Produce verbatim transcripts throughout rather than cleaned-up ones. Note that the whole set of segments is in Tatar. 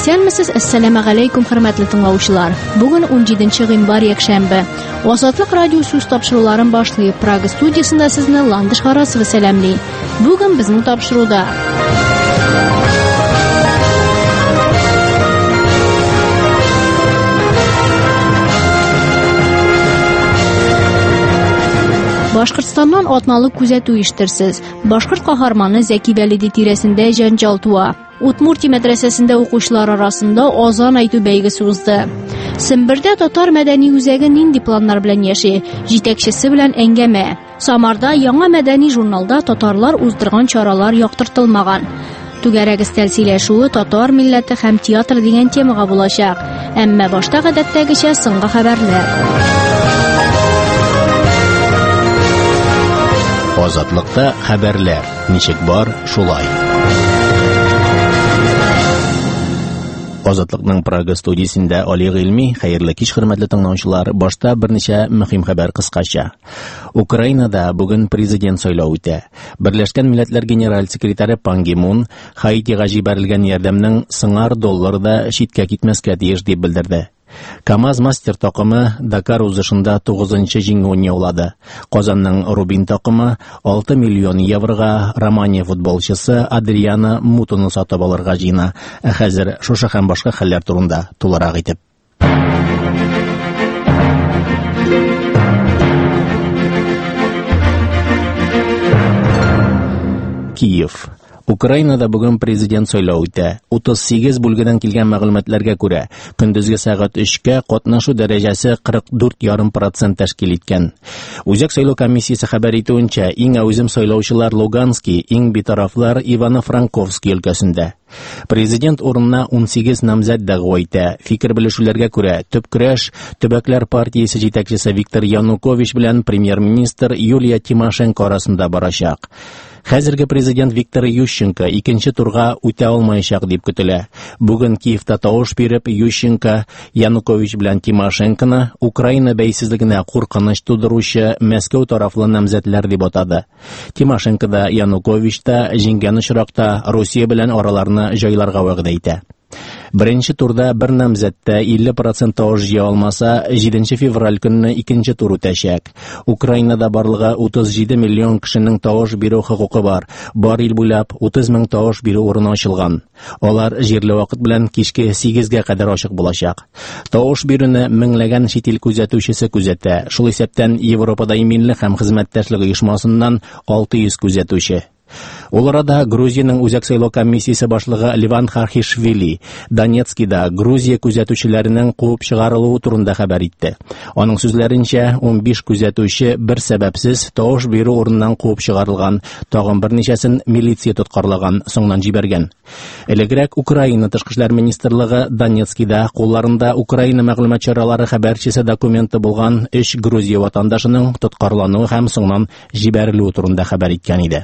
Исәнмесез, әссәламу алейкум, хөрмәтле тыңлаучылар. Бүген он җиденче гыйнвар якшәмбе. Азатлык радио сүз тапшыруларын башлый. Прага студиясында сезне Ландыш Харасова сәламли. Бүген безнең тапшыруда Башкортстаннан атналык күзәтү иштерсез. Башкорт каһарманы Зәки Вәлиди тирәсендә җанҗал туа. Удмуртия мәдрәсәсендә укучылар арасында азан әйтү бәйгесе узды. Сембердә татар мәдәни үзәге нинди планнар белән яши? Җитәкчесе белән әңгәмә. Самарда яңа мәдәни журналда татарлар уздырган чаралар яктыртылмаган. Түгәрәк өстәл сөйләшүе татар милләте һәм театр дигән темага булачак. Әмма башта гадәттәгечә соңгы хәбәрләр. Азатлыкта хәбәрләр. Ничек бар, шулай. Азатлыкның Прага студиясендә Али Гыйльми, хәерле кич, хөрмәтле тыңлаучылар. Башта берничә мөһим хәбәр кыскача. Украинада бүген президент сайлау үтә. Берләшкән Милләтләр генераль секретаре Пан Ги Мун Хаитига җибәрелгән ярдәмнең сыңар долларда читкә китмәскә тиеш дип белдерде. КамАЗ мастер такымы Дакар узышында тугызынчы җиңүен яулады. Казанның Рубин такымы алты миллион еврога Романия футболчысы Адриана Мутуны сатып алырга җыена. Ә хәзер шушы һәм башка хәлләр турында тулырак итеп. Киев. Украинада бүген президент сайлау үтә. утыз сигез бүлгедән килгән мәгълүматларга күрә, көндезге сәгать өчкә катнашу дәрәҗәсе кырык дүрт ярым процент тәшкил иткән. Үзәк сайлау комиссиясе хәбәр итүенчә, иң әүзем сайлаучылар Луганский, иң битарафлар Ивано-Франковский өлкәсендә. Президент урынына он сигез намзәт дәгъва итә. Фикер белешүләргә күрә, төп көрәш Төбәкләр партиясе җитәкчесе Виктор Янукович белән премьер-министр Юлия Тимошенко арасында барачак. Хәзерге президент Виктор Ющенко икенче турга үтә алмаячак дип көтелә. Бүген Киевта тавыш биреп Ющенко Янукович белән Тимошенконы Украина бәйсезлегенә куркыныч тудыручы Мәскәү тарафлы намзәтләр дип атады. Тимошенко да Янукович та җиңгән очракта Россия белән араларны җайларга вәгъдә итә. Беренче турда бер намзәттә илле процент тавыш җыя алмаса, җиденче февраль көнне икенче тур үтәчәк. Украинада барлыгы утыз җиде миллион кешенең тавыш бирү хокукы бар. Бар ил буйлап утыз мең тавыш бирү урыны ачылган. Алар җирле вакыт белән кичке сигезгә кадәр ачык булачак. Тавыш бирүне меңләгән чит ил күзәтүчесе күзәтә. Шул исәптән Европада иминлек һәм хезмәттәшлек оешмасыннан алты йөз күзәтүче. Ул арада Грузияның үзәк сайлау комиссиясе башлыгы Ливан Хархишвили Донецкида Грузия күзәтүчеләренең куып чыгарылуы турында хәбәр итте. Аның сүзләренчә, он биш күзәтүче бер сәбәпсез тавыш бирү урыныннан куып чыгарылган, тагын берничәсен милиция тоткарлаган, соңнан җибәргән. Элегрәк Украина тышкы эшләр министрлыгы Донецкида кулларында Украина мәгълүмат чаралары хәбәрчесе документы булган өч Грузия ватандашының тоткарлануы һәм соңнан җибәрелүе турында хәбәр иткән иде.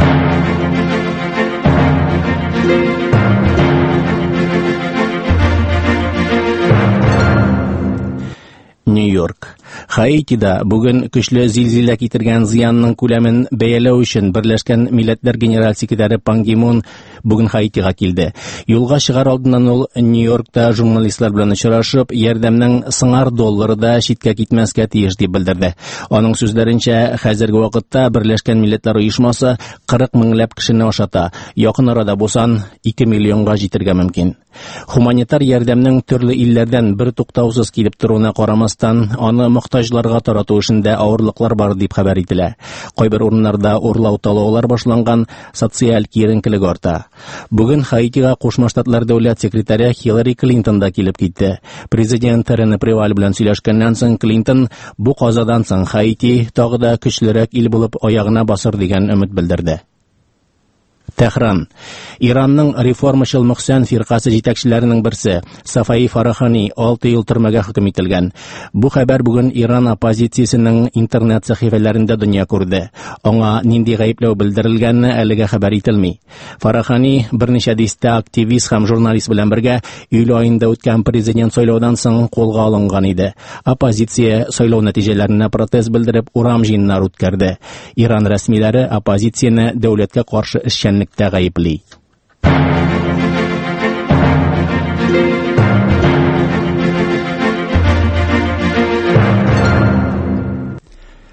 Нью-Йорк. Хаитида бүген көчле зилзилә китергән зыянның күләмен бәяләү өчен Берләшкән Милләтләр генераль секретаре Пан Ги Мун бүген Хаитига килде. Юлга чыгар алдыннан ул Нью-Йоркта журналистлар белән очрашып, ярдәмнең сыңар доллары да читкә китмәскә тиеш дип белдерде. Аның сүзләренчә, хәзерге вакытта Берләшкән Милләтләр оешмасы кырык меңләп кешене ашата. Якын арада булсан ике миллионга җитәргә мөмкин. Хуманитар ярдәмнең төрле илләрдән бер туктаусыз килеп торуына карамастан, аны мохтаҗларга тарату эшендә авырлыклар бар дип хәбәр ителә. Кайбер урыннарда урлау талаулар башланган, социаль киеренкелек арта. Бүген Хаитига Кушма Штатлар дәүләт секретаре Хиллари Клинтон да килеп китте. Президент Рене Приваль белән сөйләшкәннән соң Клинтон бу казадан соң Хаити тагы да көчлерәк ил булып аягына басыр дигән өмет белдерде. Тәһран. Иранның реформачыл Мөхсән фиркасы җитәкчеләренең берсе, Сафаи Фарахани, алты ел төрмәгә хөкем ителгән. Бу хәбәр бүген Иран оппозициясенең интернет сәхифәләрендә дөнья күрде. Аңа нинди гаепләү белдерелгәнне әлегә хәбәр ителми. Фарахани берничә дистә активист һәм журналист белән бергә июль аенда үткән президент сайлаудан соң кулга алынган иде. Оппозиция сайлау нәтиҗәләренә протест белдереп урам җыеннары үткәрде. Иран рәсмиләре оппозицияне дәүләткә каршы эшчәнлектә гаепли.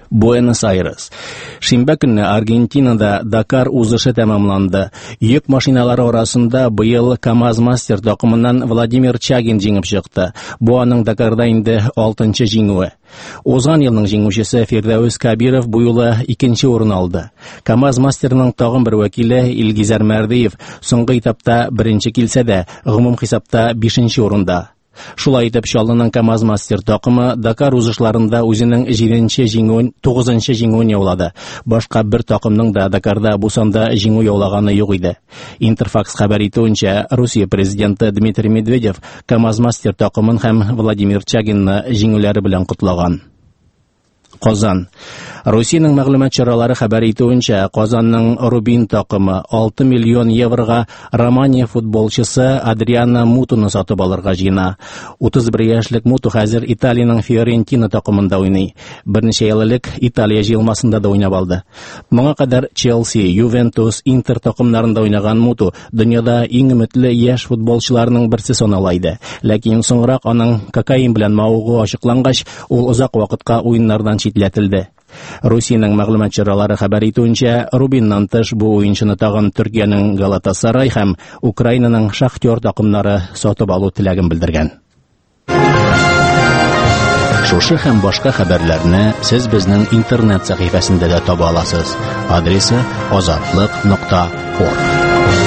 Буэнос-Айрес. Шимбә көнне Аргентинада Дакар узышы тәмамланды. Йөк машиналары арасында быел КамАЗ-Мастер тақымынан Владимир Чагин җиңеп чыкты. Бу аның Дакарда инде алтынчы җиңүе. Узган елның җиңүчесе Фирдәүс Кабиров бу юлы икенче урын алды. КамАЗ-Мастерның тагын бер вәкиле Илгизәр Мәрдиев соңгы этапта беренче килсә дә, гомум хисапта бишенче урында. Шулай итеп, Чаллының КамАЗ-Мастер тақымы Дакар узышларында үзенең җиденче җиңүен, тугызынчы җиңүен яулады. Башка бер тақымның да Дакарда бу санда җиңү яулаганы юк иде. Интерфакс хәбәр итүенчә, Русия президенты Дмитрий Медведев КамАЗ-Мастер тақымын һәм Владимир Чагинны җиңүләре белән кутлаган. Казан. Русиянең мәгълүмат чаралары хәбәр итүенчә, Казанның Рубин тақымы алты миллион еврога Романия футболчысы Адриано Мутуны сатып алырга җыена. утыз бер яшьлек Муту хәзер Италиянең Фиорентина тақымында уйный. Берничә ел элек Италия җыелмасында да уйнап алды. Моңа кадәр Челси, Ювентус, Интер тақымнарында уйнаган Муту дөньяда иң өметле яшь футболчыларның берсе санала иде. Ләкин соңрак аның кокаин белән мавыгу ачыклангач, ул озак вакытка уеннардан читләтелде. Русиянең мәгълүмат чаралары хәбәр итүенчә, Рубиннан тыш бу уенчыны тагын Төркиянең Галатасарай һәм Украинаның Шахтер тақымнары сатып алу теләген белдергән. Шушы һәм башка хәбәрләрне сез безнең интернет сәхифәсендә дә таба аласыз. Адресы азатлык нокта орг.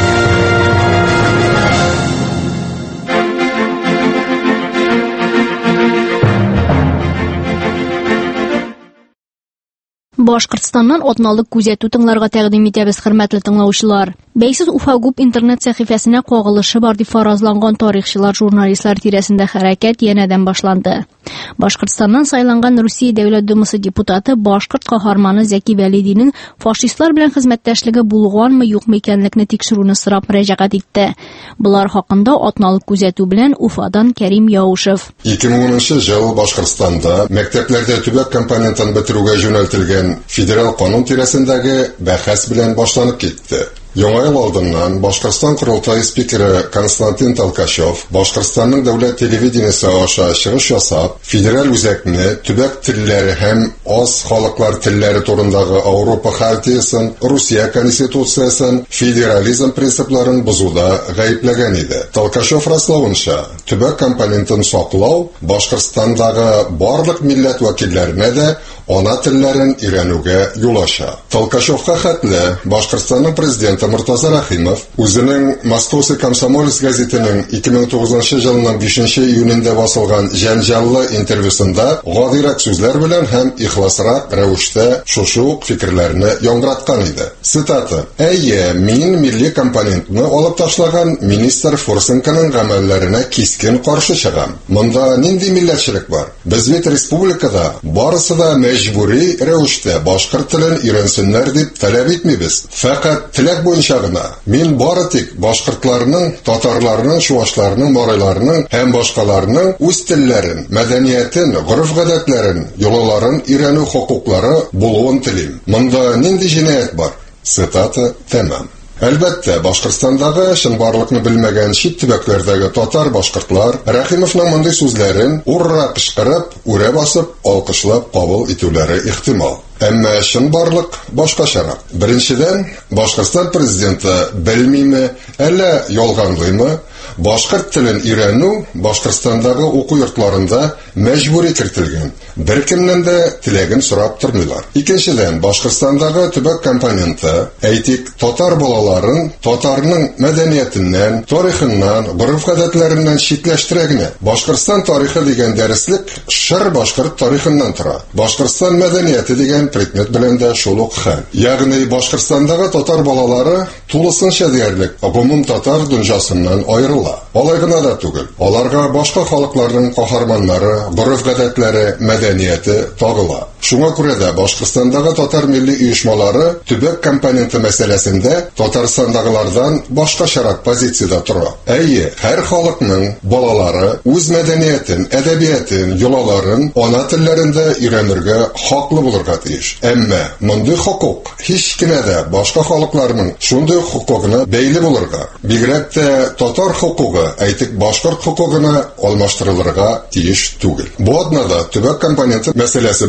Башкортстаннан атналык күзәтү тыңларга тәкъдим итәбез, хөрмәтле тыңлаучылар. Бәйсез Уфагуп интернет сәхифәсенә кагылышы бар дип фаразланган тарихчылар, журналистлар тирәсендә хәрәкәт янәдән башланды. Башкортстаннан сайланган Русия Дәүләт Думасы депутаты башкорт каһарманы Зәки Вәлидинең фашистлар белән хезмәттәшлеге булганмы, юкмы икәнлекне тикшерүне сорап мөрәҗәгать итте. Булар хакында атналык күзәтү белән Уфадан Кәрим Яушев. ике мең унынчы ел Башкортстанда мәктәпләрдә төбәк компонентын бетерүгә юнәлтелгән федераль канун тирәсендәге бәхәс белән башланып китте. Яңа ел алдыннан Башкортстан Корылтай спикеры Константин Толкачев Башкортстанның дәүләт телевидениесе аша чыгыш ясап, федераль үзәкне төбәк телләре һәм аз халыклар телләре турындагы Авропа хартиясын, Русия конституциясын, федерализм принципларын бозуда гаепләгән иде. Толкачев раславынча, төбәк компонентын саклау Башкортстандагы барлык милләт вәкилләренә дә ана телләрен өйрәнүгә юл ача. Толкачевка хәтле Башкортстанның президенты Муртаза Рахимов үзенең Москва Комсомолец газетының ике мең тугызынчы елның бишенче июнендә басылган җәнҗаллы интервьюсында гадирәк сүзләр белән һәм ихласрак рәвештә шушы ук фикерләрне яңгыраткан иде. Цитата: "Әйе, мин милли компонентны алып ташлаган министр Форсенконың гамәлләренә кискен каршы чыгам. Монда нинди милләтчелек бар? Без бит республикада барысы да мәҗбүри рәвештә башкорт телен өйрәнсеннәр дип таләп итмибез. Фәкать теләк буенча гына. Мин бары тик башкортларның, татарларның, чуашларның, марайларның һәм башкаларның үз телләрен, мәдәниятен, гореф-гадәтләрен, йолаларын өйрәнү хокуклары булуын телим. Монда нинди җинаять бар?" Цитата тәмам. Әлбәттә, Башкортстандагы чынбарлыкны белмәгән чит төбәкләрдәге татар башкортлар Рахимовның мондый сүзләрен урра кычкырып, үрә басып, алкышлап кабул итүләре ихтимал. Әмма чынбарлык башкачарак. Беренчедән, Башкортстан президенты белмиме, әллә ялганлыймы, башкорт телен өйрәнү Башкортстандагы уку йортларында мәҗбүри кертелгән. Беркемнән дә теләген сорап тормыйлар. Икенчедән, Башкортстандагы төбәк компоненты, әйтик, татар балаларын татарның мәдәниятеннән, тарихыннан, гореф-гадәтләреннән читләштерә генә. Башкортстан тарихы дигән дәреслек шыр башкорт тарихыннан тора. Башкортстан мәдәнияте дигән предмет белән дә шул ук хәл. Ягъни Башкортстандагы татар балалары тулысынча диярлек гомум татар дөньясыннан аерыла. Алай гына да түгел. Аларга башка халыкларның каһарманнары, гореф-гадәтләре, мәдәнияте тагыла. Шуңа күрә дә Башкортстандагы татар милли оешмалары төбәк компоненты мәсьәләсендә Татарстандагылардан башкачарак позициядә тора. Әйе, һәр халыкның балалары үз мәдәниятен, әдәбиятен, йолаларын ана телләрендә өйрәнергә хаклы булырга тиеш. Әмма мондый хокук һич кенә дә башка халыкларның шундый хокугына бәйле булырга, бигрәк тә татар хокугы, әйтик, башкорт хокугына алмаштырылырга тиеш түгел. Бу атнада төбәк компоненты мәсьәләсе буенча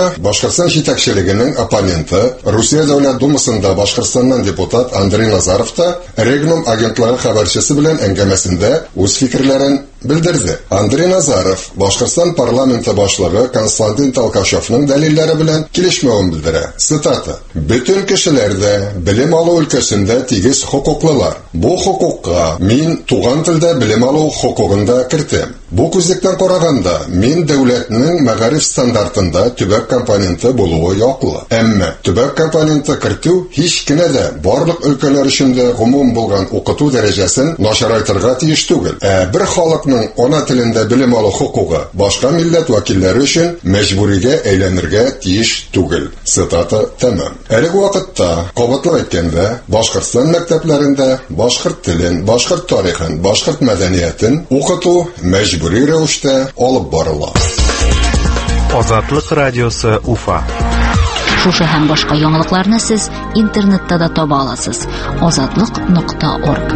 Башкортстан җитәкчелегенең оппоненты, Русия Дәүләт Думасында Башкортстаннан депутат Андрей Назаров та Регнум агентлыгы хәбәрчесе белән әңгәмәсендә үз фикерләрен белдерде. Андрей Назаров Башкортстан парламенты башлыгы Константин Толкачевның дәлилләре белән килешмәвен белдерә. Цитата: "Бөтен кешеләрдә белем алу өлкәсендә тигез хокуклылар. Бу хокукка мин туган телдә белем алу хокугында кертәм. Бу күзлектән караганда мин дәүләтнең мәгариф стандартында төбәк компоненты булуы яклы. Әмма төбәк компоненты кертү һич кенә дә барлык өлкәләр өчен дә гомум булган укыту дәрәҗәсен начарайтырга тиеш түгел. Ә бер халыкның ана телендә белем алу хокугы башка милләт вәкилләре өчен мәҗбүригә әйләнергә тиеш түгел." Цитата тәмам. Әлеге вакытта, кабатлап әйткәндә, Башкортстан мәктәпләрендә башкорт телен, башкорт тарихын, башкорт мәдәниятен укыту мәҗбүри рәвештә алып барыла. Азатлык радиосы Уфа. Шушы һәм башка яңалыкларны сез интернетта да таба аласыз. азатлык нокта орг.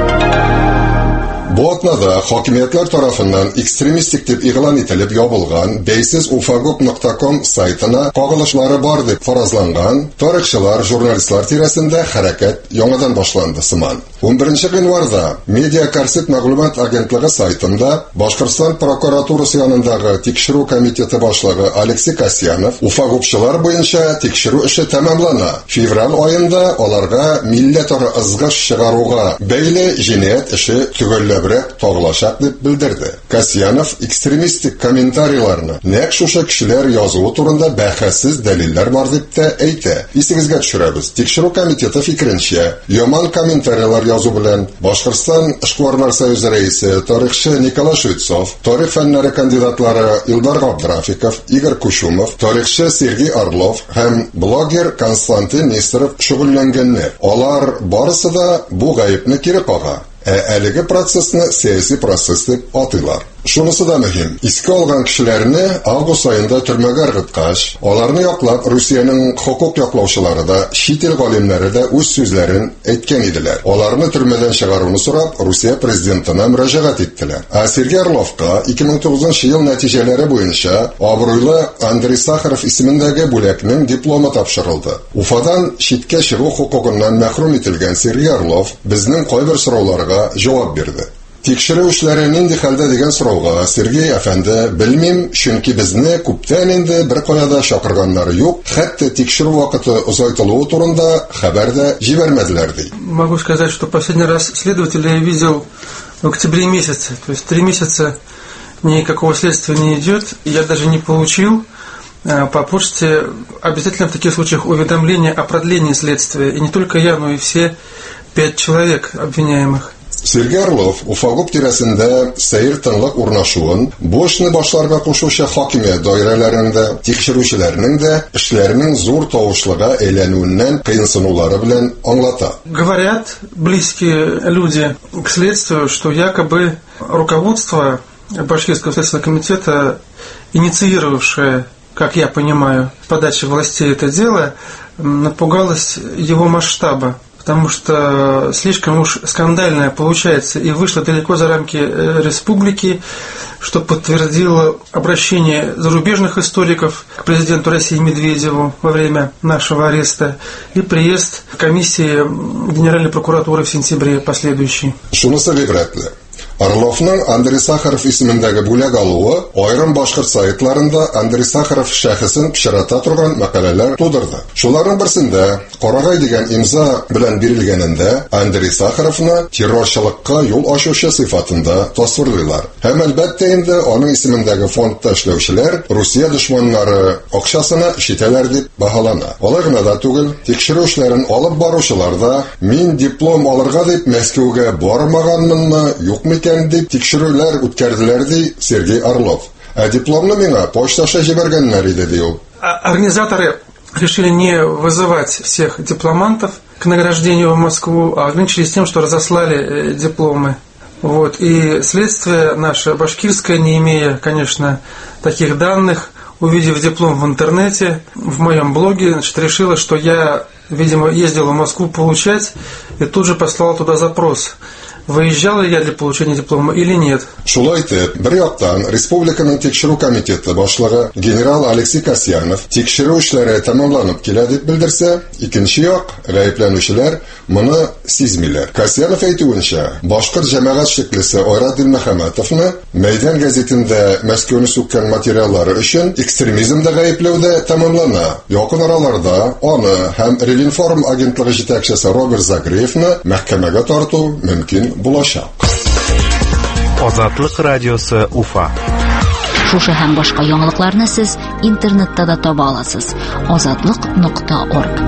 Бу атнада хакимиятләр тарафыннан экстремистик дип игълан ителеп ябылган бәйсез уфагоп нокта ком сайтына кагылышлары бар дип фаразланган тарихчылар, журналистлар тирәсендә хәрәкәт яңадан башланды сыман. он беренче гыйнварда Медиа Корсет мәгълүмат агентлыгы сайтында Башкортстан прокуратурасы янындагы тикшерү комитеты башлыгы Алексей Касьянов уфагопчылар буенча тикшерү эше тәмамлана. Февраль аенда аларга милләтара ызгыш чыгаруга бәйле җинаять эше төгәлләбрәк тагылачак дип белдерде. Касьянов экстремистик комментарийларны нәкъ шушы кешеләр язуы турында бәхәссез дәлилләр бар дип тә әйтә. Исегезгә төшерәбез. Тикшерү комитеты фикеренчә, яман комментарийлар язу белән Башкортстан эшкуарлар союзы рәисе, тарихчы Николай Швецов, тарих фәннәре кандидатлары Илдар Габдрафиков, Игорь Кушумов, тарихчы Сергей Орлов һәм блогер Константин Нестеров шөгыльләнгәннәр. Алар барысы да бу гаепне кире кага. Ә әлеге процессны сәяси процесс дип атыйлар. Шунысы да мөһим. Искә алган кешеләрне август аенда төрмәгә ыргыткач, аларны яклап Русиянең хокук яклаучылары да, чит ил галимнәре дә үз сүзләрен әйткән иделәр. Аларны төрмәдән чыгаруны сорап Русия президентына мөрәҗәгать иттеләр. Ә Сергей Орловка ике мең тугызынчы ел нәтиҗәләре буенча абруйлы Андрей Сахаров исемендәге бүләкнең дипломы тапшырылды. Уфадан читкә чыгу хокугыннан мәхрүм ителгән Сергей Орлов безнең кайбер сорауларга җавап бирде. Тикшерү эшләре нинди хәлдә дигән сорауга Сергей әфәнде: "Белмим, чөнки безне күптән инде бер каяда чакырганнары юк, хәтта тикшерү вакыты озайтылуы турында хәбәр дә җибәрмәделәр" ди. Могу сказать, что последний раз следователя я видел в октябре месяце, то есть три месяца никакого следствия не идет, я даже не получил по почте обязательно в таких случаях уведомление о продлении следствия, и не только я, но и все пять человек обвиняемых. Сергей Орлов Уфагоп тирәсендә сәер тынлык урнашуын, бу эшне башларга кушучы хакимият даирәләрендә тикшерүчеләрнең дә эшләренең зур тавышлыга әйләнүеннән кыенсынулары белән аңлата. Говорят близкие люди к следствию, что якобы руководство Башкирского следственного комитета, инициировавшее, как я понимаю, с подачи властей это дело, напугалось его масштаба, потому что слишком уж скандальное получается и вышло далеко за рамки республики, что подтвердило обращение зарубежных историков к президенту России Медведеву во время нашего ареста и приезд комиссии Генеральной прокуратуры в сентябре последующий. Шунысы гыйбрәтле. Орловның Андрей Сахаров исемендәге бүләк алуы айрым башкорт сайтларында Андрей Сахаров шәхесен пычрата торган мәкаләләр тудырды. Шуларның берсендә Карагай дигән имза белән бирелгәнендә Андрей Сахаровны террорчылыкка юл ачучы сыйфатында тасвирлыйлар. Һәм әлбәттә инде аның исемендәге фондта эшләүчеләр Русия дошманнары акчасына ишетәләр дип баһалана. Алай гына да түгел, тикшерү эшләрен алып баручылар да мин диплом алырга дип Мәскәүгә бармаганмынмы, юкмы дип тикшерүләр үткәрделәр ди Сергей Орлов. Ә дипломны миңа почташа җибәргәннәр иде ди ул. Организаторы решили не вызывать всех дипломантов к награждению в Москву, а ограничились тем, что разослали дипломы. Вот. И следствие наше башкирское, не имея, конечно, таких данных, увидев диплом в интернете, в моем блоге, значит, решило, что я, видимо, ездил в Москву получать, и тут же послал туда запрос выезжал ли я для получения диплома или нет. Шулай итеп, бер яктан республиканың тикшерү комитеты башлыгы генерал Алексей Касьянов тикшерү эшләре тәмамланып килә дип белдерсә, икенче як гаепләнүчеләр моны сизмиләр. Касьянов әйтүенчә, башкорт җәмәгать шиклесе Айрат Дилмөхәммәтовны Мәйдан газетында Мәскәүне сүккән материаллары өчен экстремизмда гаепләүдә тәмамлана. Якын араларда аны һәм Ревинформ агентлыгы җитәкчесе Роберт Загреевны мәхкәмәгә тарту мөмкин булачак. Азатлык радиосы Уфа. Шушы һәм башка яңалыкларны сез интернетта да таба аласыз. азатлык нокта орг.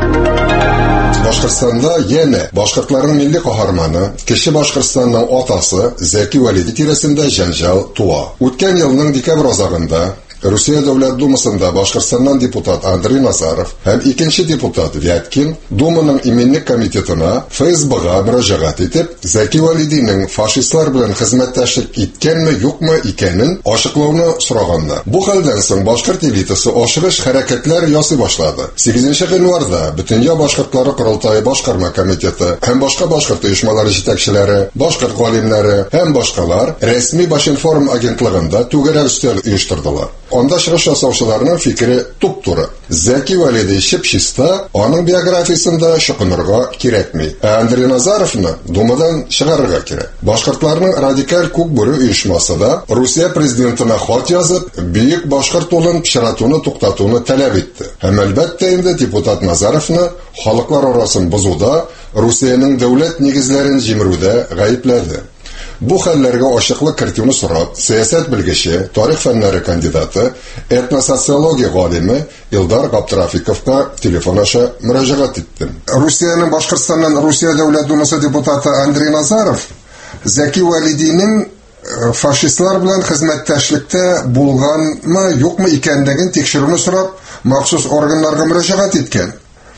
Башкортстанда яне башкортларның милли каһарманы, кече Башкортстанның атасы Зәки Вәлиди тирәсендә җанҗал туа. Үткән елның декабрь азагында Русия Дәүләт Думасында Башкортстаннан депутат Андрей Назаров һәм икенче депутат Вяткин Думаның именлек комитетына ФСБга мөрәҗәгать итеп, Зәки Вәлидинең фашистлар белән хезмәттәшлек иткәнме, юкмы икәнен ачыклауны сораганнар. Бу хәлдән соң башкорт элитасы ашыгыш хәрәкәтләр ясый башлады. сигезенче гыйнварда Бөтенья башкортлары Корылтайы башкарма комитеты һәм башка башкорт оешмалары җитәкчеләре, башкорт галимнәре һәм башкалар рәсми Башинформ агентлыгында түгәрәк өстәл оештырдылар. Анда чыгыш ясаучыларның фикере туп-туры. Зәки Вәлиди чипчиста, аның биографиясында чыкынырга кирәкми. Ә Андрей Назаровны Думадан чыгарырга кирәк. Башкортларның радикаль күкбүре оешмасы да Русия президентына хат язып, бөек башкорт улын пычратуны туктатуны таләп итте. Һәм әлбәттә инде депутат Назаровны халыклар арасын бозуда, Русиянең дәүләт нигезләрен җимерүдә гаепләде. Бу хәлләргә ачыклык кертүне сорап, сәясәт белгече, тарих фәннәре кандидаты, этносоциология галиме Илдар Габдрафиковка телефон аша мөрәҗәгать иттем. Русиянең Башкортстаннан Русия Дәүләт Думасы депутаты Андрей Назаров Зәки Вәлидинең фашистлар белән хезмәттәшлектә булганмы, юкмы икәнлеген тикшерүне сорап, махсус органнарга мөрәҗәгать иткән.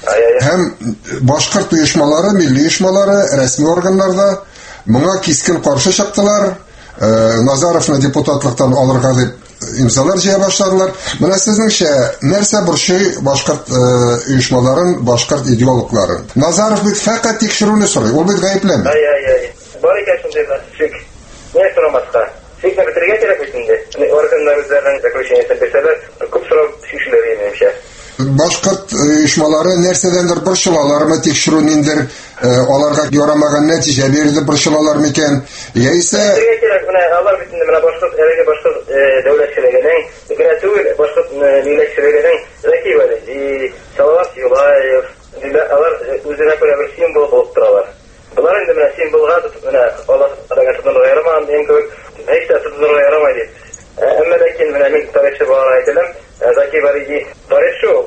Һәм башкорт оешмалары, милли оешмалары, рәсми органнарда моңа кискен каршы чыктылар. Назаровны депутатлыктан алырга дип имзалар җыя башладылар. Менә сезнеңчә, нәрсә борчый башкорт оешмаларын, башкорт идеологларын? Назаров бит фақат тикшерүне сорый, ул бит гаепләнә. Ай-ай-ай. Бар икән шундый шик. Не сорамаска. Шикне бетергә кирәк бит инде. Органнар үзләренең заключениесен бирсәләр, күп сорап шишләр инде. Башкорт оешмалары нәрсәдәндер борчылалармы, тикшерү ниндер аларга ярамаган нәтиҗә бирде борчылалар микән? Яисә алар бит инде менә башкорт әлеге башкорт дәүләтчелегенең, генә түгел, башкорт милләтчелегенең Зәки Вәлиди, Салават Юлаев, алар үзенә күрә бер символ булып торалар. Булар инде менә символга менә алар адагы ярамаган дигән кебек, әйтә тотынырга ярамай дип. Әмма ләкин менә мин тарихчы буларга әйтәләм. Зәки Вәлиди тарихчы,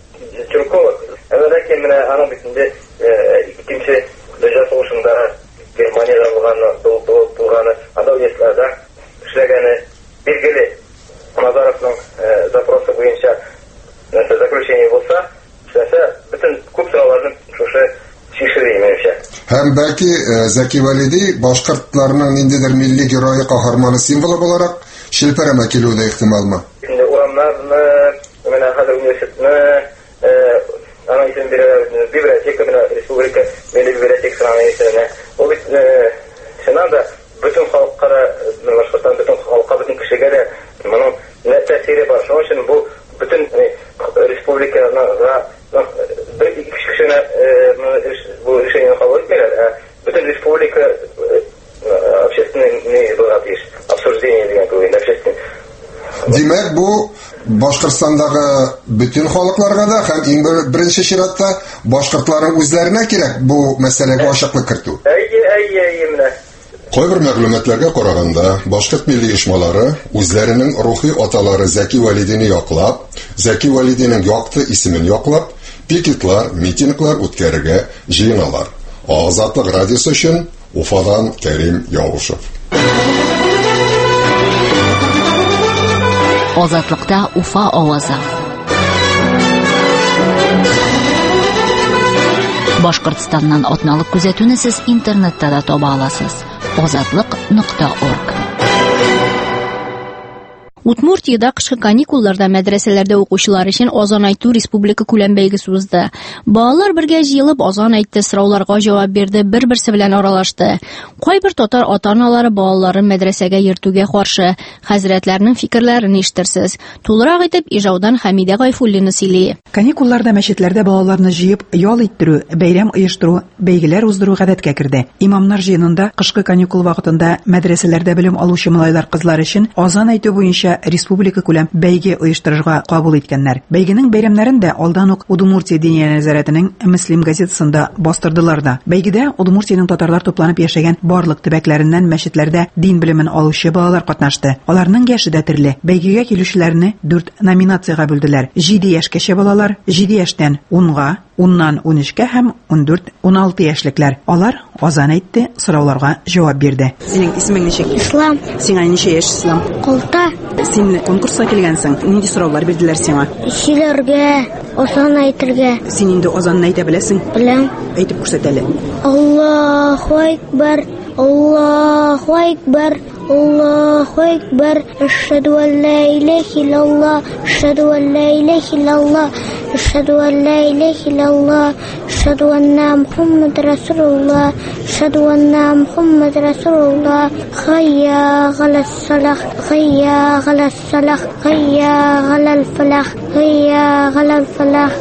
Чурков. Әмма ләкин менә аның битендә икенче дөнья сугышында Германиядә булган булганы, анда яшьләрдә эшләгәне билгеле. Назаровның запросы буенча нәрсә заключение булса, эшләсә, бөтен күп сорауларны шушы шишерә менимчә. Һәм бәлки Зәки Вәлиди башкортларның ниндидер милли герое, каһарманы символы буларак шелпәрәмә килүдә ихтималмы? Инде урамнарны, менә хәзер университетны, ана исем бирәләр, библиотека менә республика милли библиотекасының исеменә. Ул бит шуннан да бөтен халыкка, Башкортстан бөтен халыкка, бөтен кешегә дә моның тәэсире бар. Шуның өчен бу бөтен республикага бер ике кешене бу решение кабул итмәләр. Бөтен республика общественный благодетель, обсуждение дигән кебек, общественный. Димәк, бу Башкортстандагы бөтен халыкларга да һәм иң беренче чиратта башкортларның үзләренә кирәк бу мәсьәләгә ачыклык кертү. Әйе, әйе, әйе менә. Кайбер мәгълүматларга караганда, башкорт милли оешмалары үзләренең рухи аталары Зәки Вәлидине яклап, Зәки Вәлидинең якты исемен яклап, пикетлар, митинглар үткәрергә җыеналар. Азатлык радиосы өчен Уфадан Кәрим Явушев. Азатлыкта Уфа авазы. Башкортстаннан атналык күзәтүне сез интернетта да таба аласыз. азатлык нокта орг. Удмуртиядә кышкы каникулларда мәдрәсәләрдә укучылар өчен азан айту республика күләм бәйгесе узды. Балалар бергә җыелып азан айтты, сорауларга җавап бирде, бер-берсе белән аралашты. Кайбер татар ата-аналары балаларын мәдрәсәгә йөртүгә каршы. Хәзрәтләрнең фикерләрен ишетерсез. Тулырак итеп Ижаудан Хәмидә Гайфуллина сөйли. Каникулларда мәчетләрдә балаларны җыеп ял иттерү, бәйрәм оештыру, бәйгеләр уздыру гадәткә керде. Имамнар җыенында кышкы каникул вакытында мәдрәсәләрдә белем алучы малайлар кызлар өчен азан айту буенча республика күләм бәйге оештырырга кабул иткәннәр. Бәйгенең бәйрәмнәрен дә алдан ук Удмуртия Диния нәзарәтенең Мөслим газетасында бастырдылар да. Бәйгедә Удмуртиянең татарлар тупланып яшәгән барлык төбәкләреннән мәчетләрдә дин белемен алучы балалар катнашты. Аларның яше дә төрле. Бәйгегә килүчеләрне дүрт номинациягә бүлделәр. җиде яшькәчә балалар, җиде яшьтән унга, уннан ун өчкә һәм ун дүрт ун алты яшьлекләр. Алар азан әйтте, сорауларга җавап бирде. Синең исмең ничек? Ислам. Сиңа ничә яшь, Ислам? Алты. Син конкурска килгәнсең. Нинди сораулар бирделәр сиңа? Сөйләргә, азан әйтергә. Син инде азанны әйтә беләсең? Беләм. Әйтеп күрсәт әле. Аллаһу акбар, Аллаһу акбар, Аллаһу акбар. Ашһаду ан ла илаха илляллаһ, ашһаду ан ла илаха илляллаһ, ашһаду ан ла илаха илляллаһ, ашһаду анна Мухаммад расулуллаһ, ашһаду анна Мухаммад расулуллаһ. Хайя галас салах, хайя галас салах, хайя галал фалах, хайя галал фалах.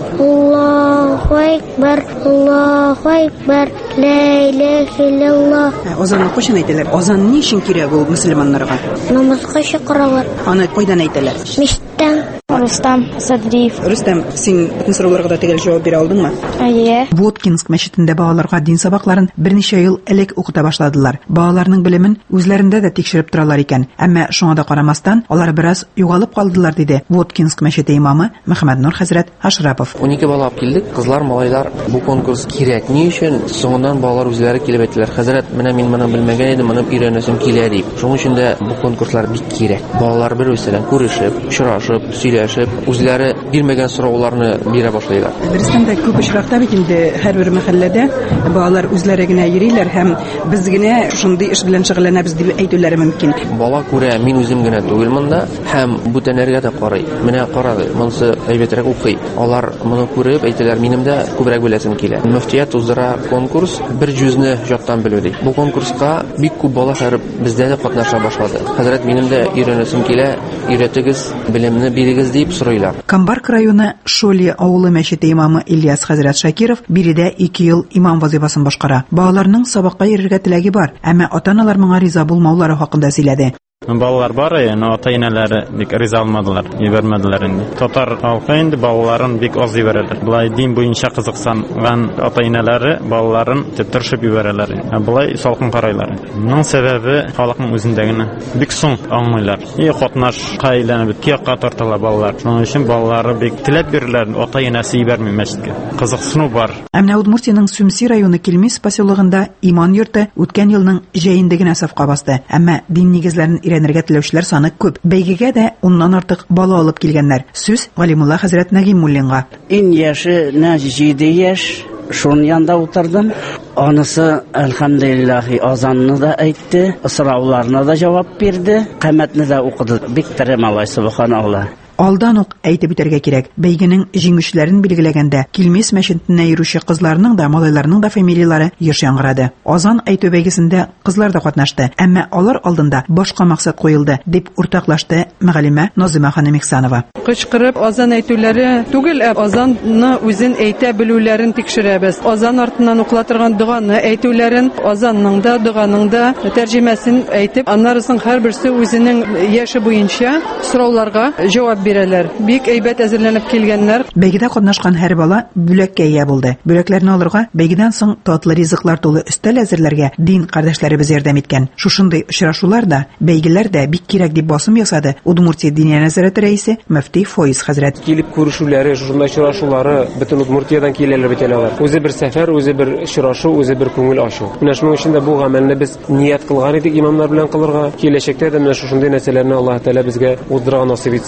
Аллаһу акбар, Аллаһу акбар, ла илаха илляллаһ. Азанны кайчан әйтәләр? Азан ни өчен кирәк ул мөселманнарга? Намазга чакыралар. Аны кайдан әйтәләр? Миштән. Рустам Садриев. Рустам, син бөтен сорауларга да төгәл җавап бирә алдыңмы? Әйе. Воткинск мәчетендә балаларга дин сабакларын берничә ел элек укыта башладылар. Балаларның белемен үзләрендә дә тикшереп торалар икән. Әмма шуңа да карамастан, алар бераз югалып калдылар, диде Воткинск мәчете имамы Мөхәммәд Нур хәзрәт Ашрапов. ун ике бала алып килдек. Кызлар, малайлар, бу конкурс кирәк. Ни өчен? Соңыннан балалар үзләре килеп әйттеләр: "Хәзрәт, менә мин моны белмәгән идем, моны өйрәнәсем килә" дип. Шуның өчен дә бу конкурслар бик кирәк. Балалар бер-берсенә күрешеп, очрашып, сөйләшеп, үзләре бирмәгән сорауларны бирә башлыйлар. Дөрестән дә күп очракта бит инде һәрбер мәхәлләдә балалар үзләре генә йөриләр һәм без генә шундый эш белән шөгыльләнәбез дип әйтүләре мөмкин. Бала күрә, мин үзем генә түгел монда, һәм бүтәннәргә дә карый. Менә карады, монысы әйбәтрәк укый. Алар моны күреп әйтәләр: "Минем дә күбрәк беләсем килә." Мөфтият уздыра конкурс бер җүзне җаттан белү ди. Бу конкурска бик күп бала хәреп бездә дә катнаша башлады. "Хәзрәт, минем дә өйрәнәсем килә, өйрәтегез, белемне бирегез" дип сорыйлар. Камбарк районы Шоли авылы мәчете имамы Ильяс хәзрәт Шакиров биредә ике ел имам вазифасын башкара. Балаларның сабакка йөрергә теләге бар, әмма ата-аналар моңа риза булмаулары хакында сөйләде. Балалар бар, яны ата-иналәре бик риза алмадылар, ибәрмәделәр инде. Татар халкы инде балаларын бик аз ибәрәләр. Булай дин буенча кызыксанган ата-иналәре балаларын тырышып ибәрәләр. Булай салкын карайлар. Моның сәбәбе халыкның үзендә генә. Бик соң аңлыйлар. И катнашка әйләнеп киякка тарталар балалар. Шуның өчен балалары бик теләп бирәләр, ата-инасы ибәрми мәчеткә. Кызыксыну бар. Әмма Удмуртиянең Сүмси районы Килмис поселогында иман йорты үткән елның җәендә генә сафка басты. Әмма дин нигезләрен өйрәнергә теләүчеләр саны күп. Бәйгегә дә уннан артык бала алып килгәннәр. Сүз Галимулла хәзрәт Нәгыймуллинга. Ин яше җиде яшь, шуның янда утырдым. Анысы әлхәмдүлиллаһи азанны да әйтте, сорауларына да җавап бирде, кыямәтне дә укыды. Бик тере малай, субханаллаһ. Алдан ук әйтеп үтәргә кирәк. Бәйгенең җиңүчеләрен билгеләгәндә Килмис мәчетенә йөрүче кызларның да, малайларның да фамилиялары еш яңгырады. Азан әйтү бәйгесендә кызлар да катнашты, әмма алар алдында башка максат куелды, дип уртаклашты мөгаллимә Назыйма ханым Ихсанова. Кычкырып азан әйтүләре түгел, азанны үзен әйтә белүләрен тикшерәбез. Азан артыннан укыла торган дуганы әйтүләрен, азанның да, дуганың да тәрҗемәсен әйтеп, аннарысын һәрберсе үзенең яше буенча сорауларга җавап бирәләр. Бик әйбәт әзерләнеп килгәннәр. Бәйгедә катнашкан һәр бала бүләккә ия булды. Бүләкләрне алырга бәйгедән соң татлы ризыклар тулы өстәл әзерләргә дин кардәшләребез ярдәм иткән. Шушындый очрашулар да, бәйгеләр дә бик кирәк дип басым ясады Удмуртия Диния нәзарәте рәисе мөфти Фойз хәзрәт. Килеп күрешүләре, шушындай очрашулары бөтен Удмуртиядан киләләр бит алар. Үзе бер сәфәр, үзе бер очрашу, үзе бер күңел ачу. Менә шуның өчен дә бу гамәлне без ният кылган идек имамнар белән кылырга. Киләчәктә дә менә шушындый нәрсәләрне Аллаһ Тәгалә безгә уздырырга насыйп итсә иде.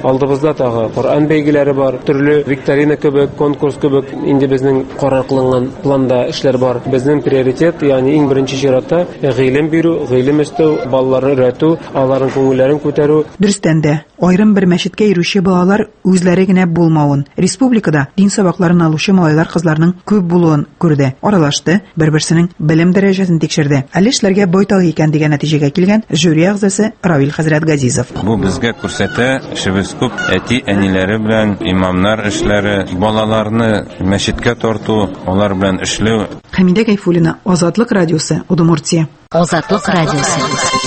Алдыбызда тагы Коръан бәйгеләре бар, төрле викторина кебек, конкурс кебек инде безнең карар кылынган планда эшләр бар. Безнең приоритет, ягъни иң беренче чиратта гыйлем бирү, гыйлем өстәү, балаларны өйрәтү, аларның күңелләрен күтәрү. Дөрестән дә, айрым бер мәчеткә йөрүче балалар үзләре генә булмавын, республикада дин сабакларын алучы малайлар кызларның күп булуын күрде, аралашты, бер-берсенең белем дәрәҗәсен тикшерде. Әле эшләргә байтак икән дигән нәтиҗәгә килгән жюри әгъзасы Равил хәзрәт Газизов. Бу безгә күрсәтә, эшебез күп, әти әниләре белән имамнар эшләре, балаларны мәчеткә тарту, алар белән эшләү. Хәмидә Гайфуллина, Азатлык радиосы, Удмуртия. Азатлык радиосы.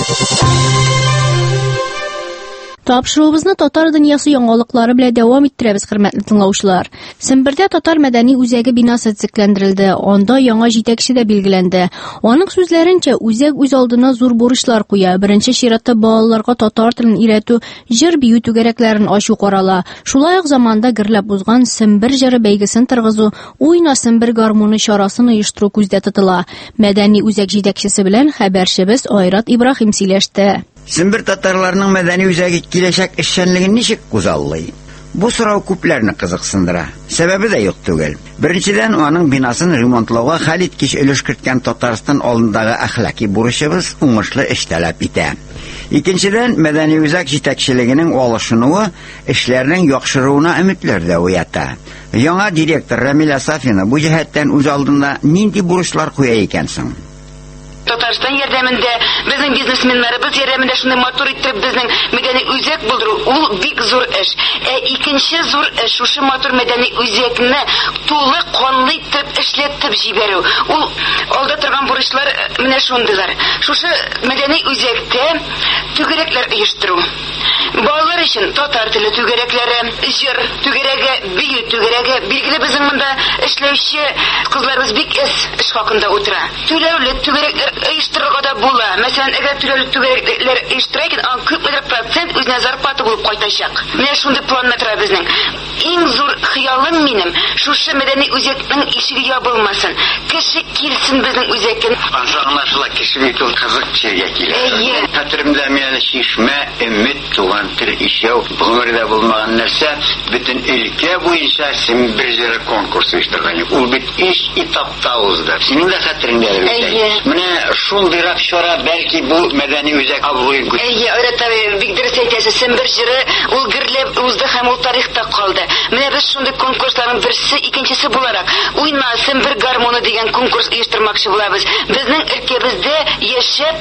Тапшыруыбызны татар дөньясы яңалыклары белән дәвам иттерәбез, хөрмәтле тыңлаучылар. Сембердә татар мәдәни үзәге бинасы төзекләндерелде. Анда яңа җитәкче дә билгеләнде. Аның сүзләренчә, үзәк үз алдына зур бурычлар куя. Беренче чиратта балаларга татар телен өйрәтү, җыр бию түгәрәкләрен ачу карала. Шулай ук заманда гөрләп узган Сембер җыры бәйгесен торгызу, уйна Сембер гармоны чарасын оештыру күздә тотыла. Мәдәни үзәк җитәкчесе белән хәбәрчебез Айрат Ибраһим сөйләште. Сембер татарларының мәдәни үзәге киләчәк эшчәнлеген ничек күзаллый? Бу сорау күпләрне кызыксындыра. Сәбәбе дә юк түгел. Беренчедән, аның бинасын ремонтлауга хәлиткеч өлеш керткән Татарстан алдындагы әхлаки бурычыбыз уңышлы эш таләп итә. Икенчедән, мәдәни үзәк җитәкчелегенең алышынуы эшләрнең яхшыруына өметләр дә уята. Яңа директор Рамиля Сафина бу җәһәттән үз алдына нинди бурычлар куя икәнсең? Татарстан ярдәмендә, безнең бизнесменнарыбыз ярдәмендә шуны матур итеп безнең мәдәни үзәк булдыру, ул бик зур эш. Ә икенче зур эш шушы матур мәдәни үзәкне тулы канлы итеп эшләтеп җибәрү. Ул алда торган бурычлар менә шундыйлар. Шушы мәдәни үзәктә түгәрәкләр оештыру. Балалар өчен татар теле түгәрәкләре, җыр түгәрәге, бию түгәрәге, билгеле безнең монда эшләүче кызларыбыз бик эс эш хакында утыра. Түләүле түгәрәкләр оештырырга да була. Мәсәлән, әгәр түләүле түгәрәкләр оештыра икән, ан күпмедер процент үзенә зарплата булып кайтачак. Менә шундый планны тора безнең. Иң зур хыялым минем шушы мәдәни үзәкнең ишеге ябылмасын. Кеше килсен безнең үзәккә. Аңсагынашла кеше бит ул кызык кешегә килә. Хәтеремдә менә шишмә, өмет туган төр ишәү, гомердә булмаган нәрсә, бөтен өлкә буенча Сембер җыры конкурсы оештырган. Ул бит иш этапта узды. Синең дә хәтереңдә бит. Менә шундыйрак чара бәлки бу мәдәни үзәк абруен күтәрә. Әйе, Айрат, бик дөрес әйтәсез. Сембер җыры ул гөрләп узды һәм ул тарихта калды. Менә без шундый конкурсларның берсе, икенчесе буларак уйна Сембер гармоны дигән конкурс оештырмакчы булабыз. Безнең өлкәбездә яшәп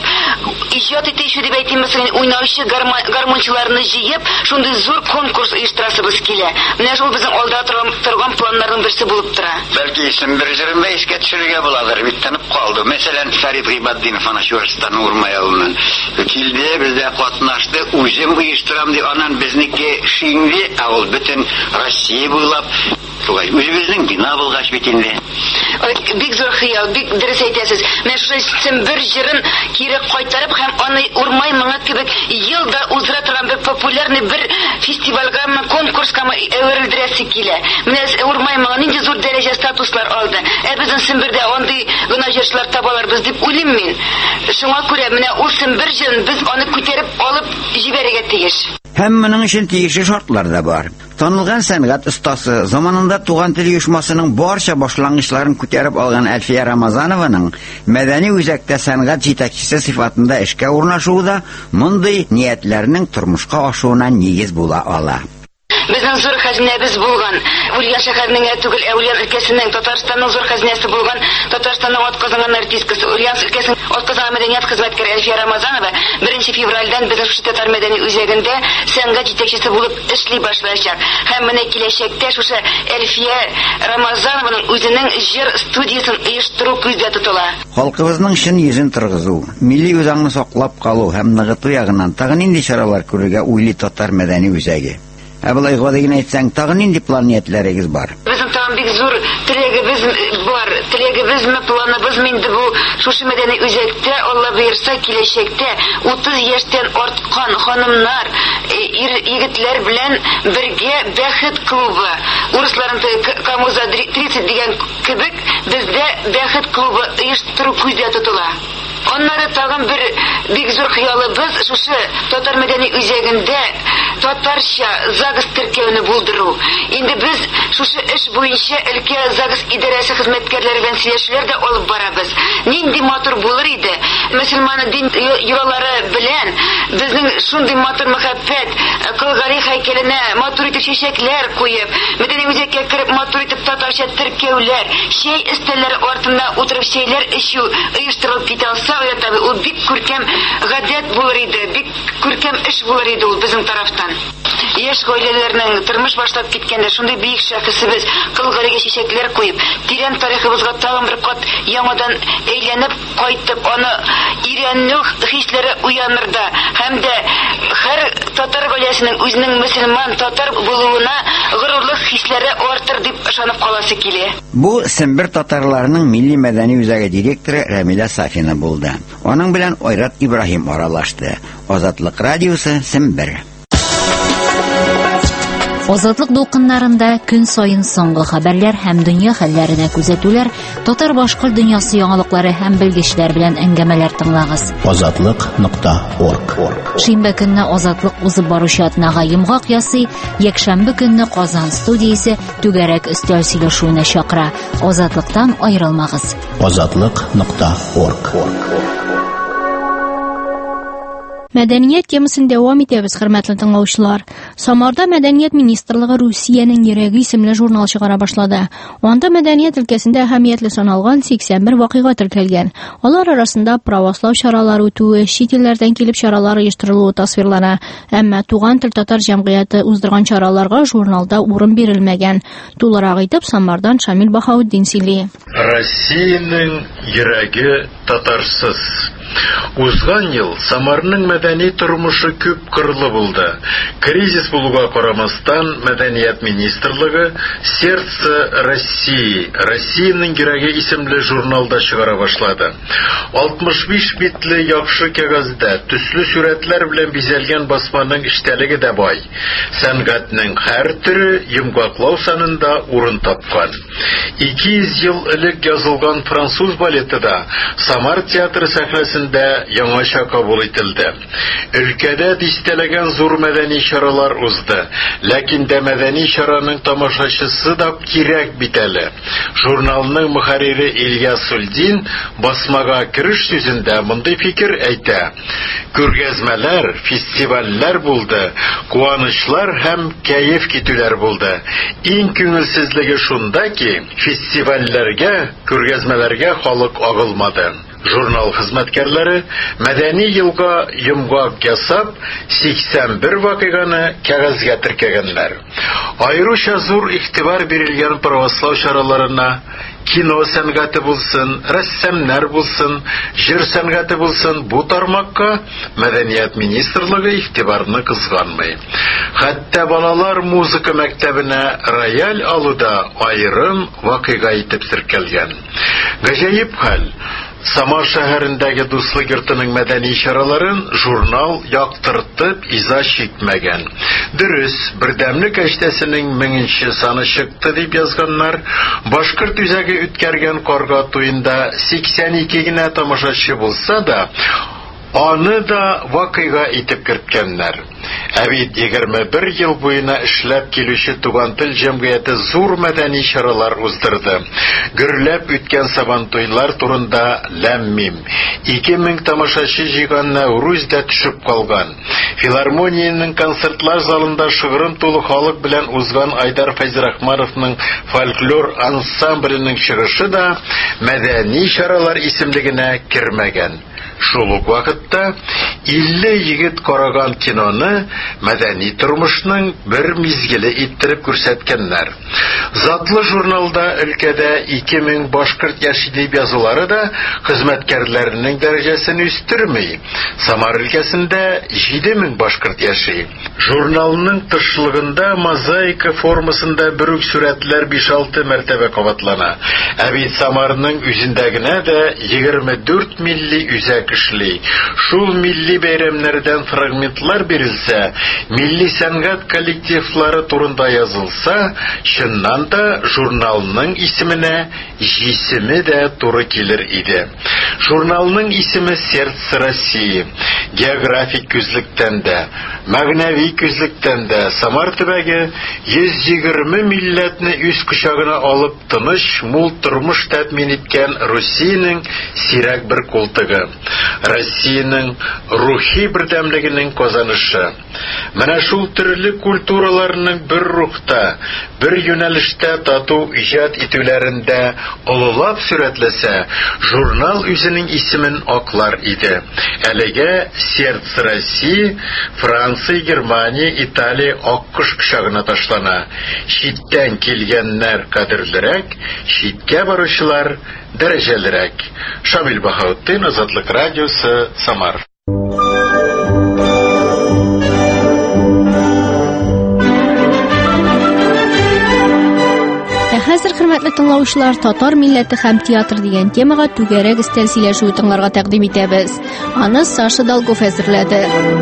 иҗат итүче дип әйтимез, уйнаучы гармончыларны җыеп, шундый зур конкурс оештырасыбыз килә. Менә шул безнең алда торган планнарның берсе булып тора. Бәлки Сембер җырын да искә төшерергә буладыр, бит танып калды. Мәсәлән, Фәрит Гыйбаддинов ана Чуашстан Урмаялыннан килде, бездә катнашты, үзем оештырам дип, аннан безнеке шиңди, ә ул бөтен Россия буйлап шулай үзебезнең бина булгач бит инде. Бик зур хыял, бик дөрес әйтәсез. Менә шушы Сембер җырын кире кайтарып һәм аны Урмай моңы кебек елда узыра торган бер популярный бер фестивальгә, конкурска әверелдерәсе килә. Менә Урмай моңы нинди зур дәрәҗә статуслар алды. Ә безнең Сембердә андый гына җырчылар табаларбыз дип уйлыйм мин. Шуңа күрә менә ул Сембер җырын без аны күтәреп алып җибәрергә тиеш. Һәм моның өчен тиешле шартлар да бар. Танылган сәнгать остасы, заманында Туган тел оешмасының барча башлангычларын күтәреп алган Әлфия Рамазанованың мәдәни үзәктә сәнгать җитәкчесе сыйфатында эшкә урнашуы да мондый ниятләрнең тормышка ашуына нигез була ала. Безнең зур хәзинәбез булган, Ульян шәһәренең түгел, Ульян өлкәсенең, Татарстанның зур хәзинәсе булган, Татарстанның атказанган артисткасы, Ульян өлкәсенең атказанган мәдәният хезмәткәре Әлфия Рамазанова беренче февральдән безнең шушы татар мәдәни үзәгендә сәнгать җитәкчесе булып эшли башлаячак. Һәм менә киләчәктә шушы Әлфия Рамазанованың үзенең җыр студиясын оештыру күздә тотыла. Халкыбызның чын йөзен торгызу, милли үзаңны саклап калу һәм ныгыту ягыннан тагын нинди чаралар күрергә уйлый татар мәдәни үзәге? Ә булай гадигә әйтсәң, тагын нинди план-ниятләрегез бар? Безнең тагын бик зур теләгебез бар. Теләгебезме, планыбыз инде бу шушы мәдәни үзәктә, Алла боерса, киләчәктә утыз яшьтән арткан ханымнар, егетләр белән бергә бәхет клубы, урысларның Камуза тридцать дигән кебек, бездә бәхет клубы оештыру күздә тотыла. Аннары тагын бер бик зур хыялыбыз шушы татар мәдәни үзәгендә татарча ЗАГС теркәүне булдыру. Инде без шушы эш буенча өлкә ЗАГС идарәсе хезмәткәрләре белән сөйләшүләр дә алып барабыз. Нинди матур булыр иде. Мөселман дин йолалары белән безнең шундый матур мәхәббәт кылгari һәйкәленә матур итеп чәчәкләр куеп, мәдәни үзәккә кереп матур итеп татарча теркәүләр, чәй өстәлләре артында утырып чәйләр эчү оештырылып китә алса, ул бик күркәм гадәт булыр иде, бик күркәм эш булыр иде ул безнең тарафтан. Яшь гаиләләрнең тормыш башлап киткәндә шундый бик шәхесебез кылгарыга чәчәкләр куеп, тирән тарихыбызга тагын бер кат яңадан әйләнеп кайтып, аны ирәнү хисләре уянырда һәм дә һәр татар гаиләсенең үзенең мөселман татар булуына горурлык хисләре артыр дип ышанып каласы килә. Бу Сембер татарларының милли мәдәни үзәге директоры Рәмилә Сафина булды. Аның белән Айрат Ибраһим аралашты. Азатлык радиосы Сембер. Азатлык дулкыннарында көн сайын соңгы хәбәрләр һәм дөнья хәлләренә күзәтүләр, татар-башкорт дөньясы яңалыклары һәм белгечләр белән әңгәмәләр тыңлагыз. азатлык нокта орг. Шимбә көнне Азатлык узып баручы атнага йомгак ясый, якшәмбе көнне Казан студиясе түгәрәк өстәл сөйләшүенә чакыра. Азатлыктан аерылмагыз. азатлык нокта орг. Мәдәният темасын дәвам итәбез, хөрмәтле тыңлаучылар. Самарда Мәдәният министрлыгы Русиянең йөрәге исемле журнал чыгара башлады. Анда мәдәният өлкәсендә әһәмиятле саналган сиксән бер вакыйга теркәлгән. Алар арасында православ чаралары үтүе, чит илләрдән килеп чаралар оештырылуы тасвирлана. Әмма туган тел татар җәмгыяте уздырган чараларга журналда урын бирелмәгән. Тулырак итеп Самардан Шамил Баһаутдин сөйли. Россиянең йөрәге татарсыз. Узган ел Самарның мәдәни тормышы күп кырлы булды. Кризис булуга карамастан Мәдәният министрлыгы Сердце России, Россиянең йөрәге исемле журналда чыгара башлады. алтмыш биш битле яхшы кәгазьдә төсле сүрәтләр белән бизәлгән басманың эштәлеге дә бай. Сәнгатьнең һәр төре йомгаклау санында урын тапкан. ике йөз ел элек язылган француз балеты да Самар театры сәхнәсендә яңача кабул ителде. Өлкәдә дистәләгән зур мәдәни чаралар узды, ләкин дә мәдәни чараның тамашачысы да кирәк бит әле. Журналның мөхәррире Ильяс Сульдин басмага кереш сүзендә мондый фикер әйтә. Күргәзмәләр, фестивальләр булды, куанычлар һәм кәеф китүләр булды. Иң күңелсезлеге шунда ки, фестивальләргә, күргәзмәләргә халык агылмады. Журнал хезмәткәрләре мәдәни елга йомгак ясап сиксән бер вакыйганы кәгазьгә теркәгәннәр. Аеруча зур игътибар бирелгән православ чараларына кино сәнгате булсын, рәссамнар булсын, җыр сәнгате булсын, бу тармакка Мәдәният министрлыгы игътибарны кызганмый. Хәтта балалар музыка мәктәбенә рояль алуда аерым вакыйга итеп теркәлгән. Гаҗәеп хәл. Самар шәһәрендәге дуслык йортының мәдәни чараларын журнал яктыртып иза чикмәгән. Дөрес, бердәмлек кәштәсенең меңенче саны чыкты дип язганнар. Башкорт үзәге үткәргән карга туенда сиксән ике генә тамашачы булса да, аны да вакыйга итеп керткәннәр. Ә бит егерме бер ел буена эшләп килүче Туган тел җәмгыяте зур мәдәни чаралар уздырды. Гөрләп үткән сабантуйлар турында ләммим. ике мең тамашачы җыйган Нәүрүз дә төшеп калган. Филармониянең концертлар залында шыгрым тулы халык белән узган Айдар Фәйзрахмановның фольклор ансамбленең чыгышы да мәдәни чаралар исемлегенә кермәгән. Шул ук вакытта илле егет караган киноны мәдәни тормышның бер мизгеле иттереп күрсәткәннәр. Затлы журналда өлкәдә ике мең башкорт яши дип язулары да хезмәткәрләренең дәрәҗәсен үстерми. Самар өлкәсендә җиде мең башкорт яши. Журналның тышлыгында мозаика формасында бөрүк сүрәтләр биш-алты мәртәбә кабатлана. Ә бит Самарның үзендә генә дә егерме дүрт милли үзәк эшли. Шул милли милли бәйрәмнәрдән фрагментлар бирелсә, милли сәнгать коллективлары турында язылса, чыннан да журналның исеменә җисеме дә туры килер иде. Журналның исеме «Сердце России». Географик күзлектән дә, мәгънәви күзлектән дә Самар төбәге йөз егерме милләтне үз кочагына алып тыныч, мул тормыш тәэмин иткән Русиянең сирәк бер култыгы. Россиянең рухи бердәмлегенең казанышы. Менә шул төрле культураларның бер рухта, бер юнәлештә тату иҗат итүләрендә олылап сурәтләсә, журнал үзенең исемен аклар иде. Әлегә «Сердце России» Франция, Германия, Италия, Аккыш кочагына ташлана. Читтән килгәннәр кадерлерәк, читкә баручылар дәрәҗәлерәк. Шамил Баһаутдин, Азатлык радиосы, Самар. Хәзер, хөрмәтле тыңлаучылар, татар милләте һәм театр дигән темага түгәрәк өстәл сөйләшү тыңларга тәкъдим итәбез. Аны Саша Долгов әзерләде.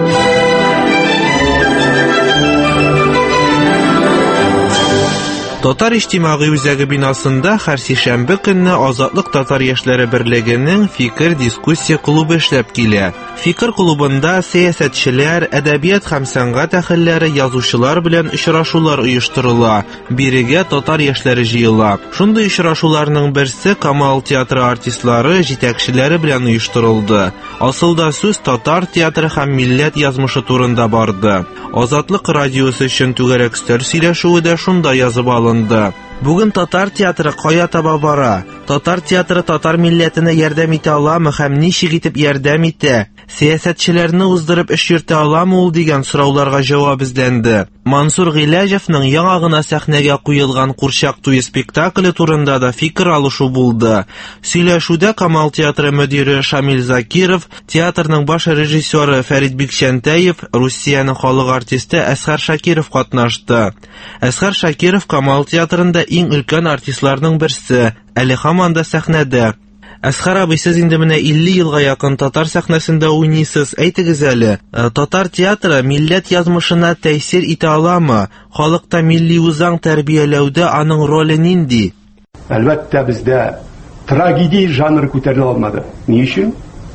Татар иҗтимагый үзәге бинасында һәр сишәмбе көнне Азатлык татар яшьләре берлегенең фикер дискуссия клубы эшләп килә. Фикер клубында сәясәтчеләр, әдәбият һәм сәнгать әһелләре, язучылар белән очрашулар оештырыла. Бирегә татар яшьләре җыела. Шундый очрашуларның берсе Камал театры артистлары, җитәкчеләре белән оештырылды. Асылда сүз татар театры һәм милләт язмышы турында барды. Азатлык радиосы өчен түгәрәк өстәл сөйләшүе дә шунда язып алынды. Бүген татар театры кая таба бара? Татар театры татар милләтенә ярдәм итә аламы һәм ничек итеп ярдәм итә? Сәясәтчеләрне уздырып эш йөртә аламы ул дигән сорауларга җавап эзләнде. Мансур Гыйләҗевнең яңа гына сәхнәгә куелган Курчак туе спектакле турында да фикер алышу булды. Сөйләшүдә Камал театры мөдире Шамил Закиров, театрның баш режиссеры Фәрит Бикчәнтәев, Русиянең халык артисты Әсгар Шакиров катнашты. Әсгар Шакиров Камал театрында иң өлкән артистларның берсе, әле һаман да сәхнәдә. Әсгар абый, сез инде менә илле елга якын татар сәхнәсендә уйныйсыз. Әйтегез әле, татар театры милләт язмышына тәэсир итә аламы? Халыкта милли үзаң тәрбияләүдә аның роле нинди? Әлбәттә, бездә трагедия жанры күтәрелә алмады. Ни өчен?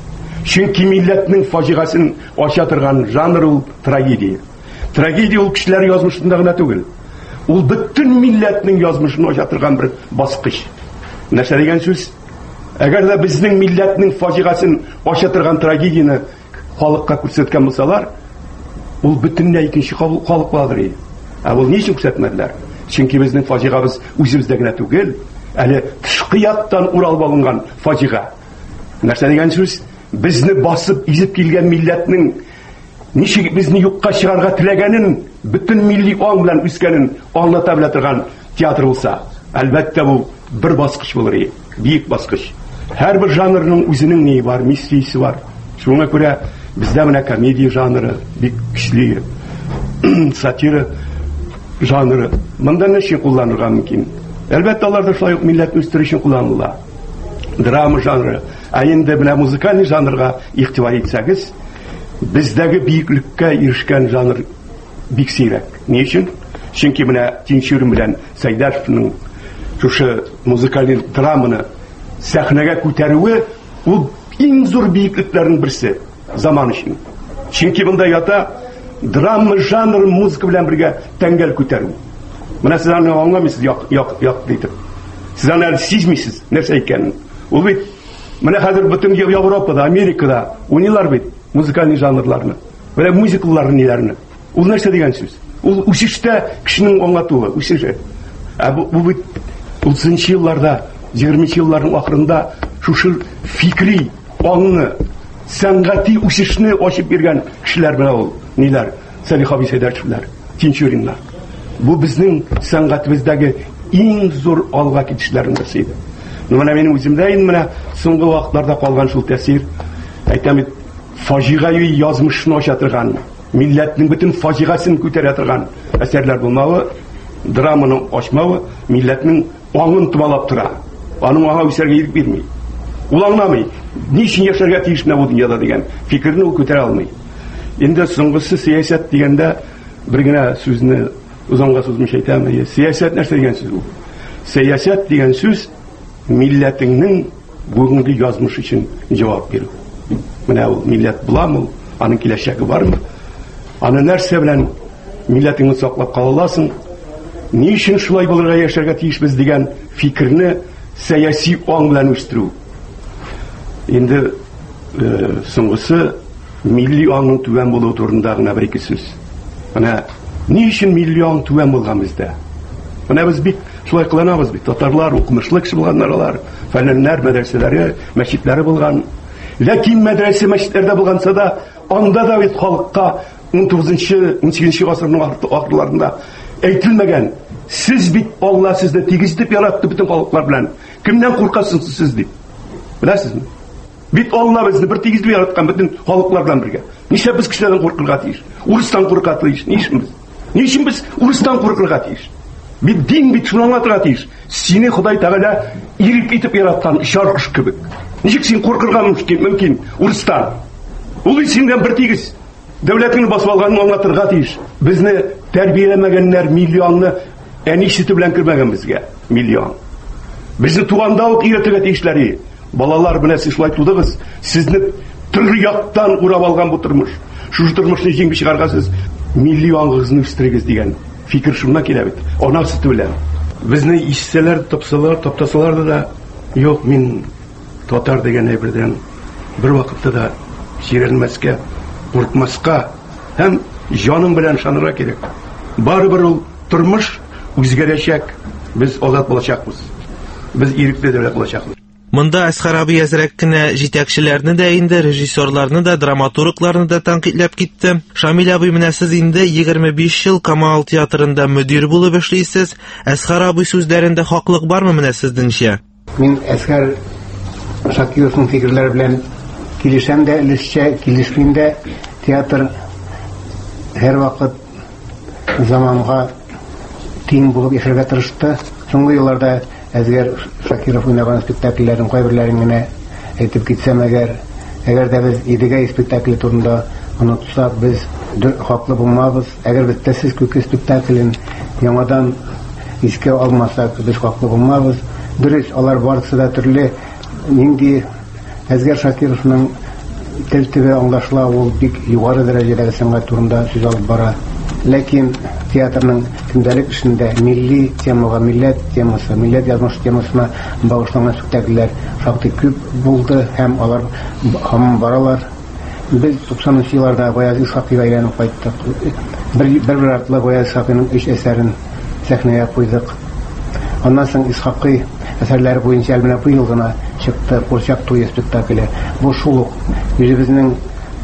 Чөнки милләтнең фаҗигасын ача торган жанр ул трагедия. Трагедия ул кешеләр язмышында гына түгел. Ул бөтен милләтнең язмышын ача торган бер баскыч. Нәрсә дигән сүз? Әгәр дә безнең милләтнең фаҗигасын ача торган трагедияны халыкка күрсәткән булсалар, ул бөтенләй икенче халык булыр. Ә ул ничек күрсәтмәделәр? Чөнки безнең фаҗигабыз үзебездә генә түгел, әле тышкы яктан уралып алынган фаҗига. Нәрсә дигән сүз? Безне басып изеп килгән милләтнең ничек безне юкка чыгарга теләгәнен, бөтен милли аң белән үскәнен аңлата белә торган театр булса, әлбәттә бу бер баскыч булыр, бик баскыч. Һәрбер жанрның үзенең ни бар, миссиясе бар. Шуңа күрә бездә менә комедия жанры бик көчле, сатира жанры. Монда ничек кулланырга мөмкин? Әлбәттә, алар да шулай ук милләт үстерү өчен кулланыла. Драма жанры, ә инде менә музыкаль жанрга игътибар итсәгез, бездәге биеклеккә ирешкән жанр бик сирәк. Ни өчен? Чөнки менә Тинчурин белән Сәйдәшевнең шушы музыкаль драманы сәхнәгә күтәрүе ул иң зур биеклекләрнең берсе заман өчен. Чөнки монда ята драма жанры музыка белән бергә тәңгәл күтәрү. Менә сез аны аңламыйсыз, як як як дип. Сез аны сизмисез, нәрсә икәнен. Ул бит менә хәзер бөтен Европада, Америкада уйныйлар бит музыкаль жанрларны. Менә мюзиклларны ниләрне. Ул нәрсә дигән сүз? Ул үсештә кешенең аңлатуы, үсеше. Ә бу бит утызынчы елларда, егерменче елларның ахырында шушы фикри аңны, сәнгати үсешне ачып биргән кешеләр менә ул. Ниләр? Сәлих абый Сәйдәшевләр, Тинчуриннар. Бу безнең сәнгатебездәге иң зур алга китешләрнең берсе иде. Менә минем үземдә инде менә соңгы вакытларда калган шул тәэсир, әйтәм бит, фаҗигаи язмышны ача торган, милләтнең бөтен фаҗигасын күтәрә торган әсәрләр булмавы, драманы ачмавы милләтнең аңын томалап тора. Аның аңа үсәргә ирек бирми. Ул аңламый. ни өчен яшәргә тиеш менә бу дөньяда дигән фикерне ул күтәрә алмый. Инде соңгысы сәясәт дигәндә бер генә сүзне узанга сузмыйча әйтәм. Сәясәт нәрсә дигән сүз ул? Сәясәт дигән сүз милләтеңнең бүгенге язмыш өчен җавап бирү. Менә ул милләт буламы, аның киләчәге бармы? Аны нәрсә белән милләтеңне саклап кала аласың? Ни өчен шулай булырга яшәргә тиешбез дигән фикерне сәяси аң белән үстерү. Инде соңгысы милли аңның түбән булуы турында гына бер ике сүз. Менә ни өчен милли аң түбән булган бездә? Менә без бик шулай кыланабыз бит. Татарлар укымышлы кеше булганнар алар, фәннәр, мәдрәсәләре, мәчетләре булган. Ләкин мәдрәсә мәчетләрдә булганса да, анда да бит халыкка он тугызынчы он сигезенче гасырның ахырларында әйтелмәгән. Сез бит Алла сезне тигез дип яратты бөтен халыклар белән. Кемнән куркасыз сез дип? Беләсезме? Бит Алла безне бер тигез дип яраткан бөтен халыклар белән бергә. Нишләп без кешеләрдән куркырга тиеш? Урыстан куркырга тиеш. Нишләп без? Нишләп без урыстан куркырга тиеш? Бит дин бит шуны аңлатырга тиеш. Сине Ходай Тәгалә ирек итеп яраткан шар кош кебек. Ничек син куркырга мөмкин урыстан? Ул синнән бер тигез дәүләтне басып алганын аңлатырга тиеш. Безне тәрбияләмәгәннәр миллионны әни сөте белән кергән безгә. Миллион. Безне туганда ук өйрәтергә тиешләр. Балалар белән сез шулай тудыгыз. Сезне төрле яктан урап алган бу тормыш. Шушы тормышны җиңеп чыгаргасыз, миллионыгызны үстерегез дигән фикер шуннан килә бит. Ана сөте белән. Безне ишсәләр, тапсалар, таптасалар да, юк, мин татар дигән әйбердән бер вакытта да җирәнмәскә, куркмаска һәм җаным белән шанырга кирәк. Барыбер ул тормыш үзгәрәчәк. Без азат булачакбыз. Без ирекле дәүләт булачакбыз. Монда Әсхараби әзрәк кенә җитәкчеләрне дә инде, режиссерларны да, драматургларны да тәнкыйтьләп китте. Шамил абый, менә сез инде егерме биш ел Камал театрында мөдир булып эшлисез. Әсхараби сүзләрендә хаклык бармы менә сездеңчә? Мин Әсхар Шакировның фикерләре белән килешәм дә, өлешчә килешмим дә. Театр һәр вакыт заманга тиң булып яшәргә тырышты. Соңгы елларда Әзгәр Шакиров уйнаган спектакльләрен кайберләрен генә әйтеп китсәм, әгәр әгәр дә без Идегәй спектакле турында онытсак, без хаклы булмабыз. Әгәр без Тәсез күке спектаклен яңадан искә алмасак, без хаклы булмабыз. Дөрес, алар барысы да төрле. Нинди Әзгәр Шакировның тел төбе аңлашыла, ул бик югары дәрәҗәдәге сәнгать турында сүз алып бара. Ләкин театрның көндәлек эшендә милли темага, милләт темасы, милләт язмыш темасына багышланган спектакльләр шактый күп булды һәм алар һаман баралар. Без туксанынчы елларда Баяз Исхакыйга әйләнеп кайттык. Бер-бер артлы Баяз Исхакыйның өч әсәрен сәхнәгә куйдык. Аннан соң Исхакый әсәрләре буенча әлбәттә бу ел гына чыкты Курчак туе спектакле. Бу шул ук үзебезнең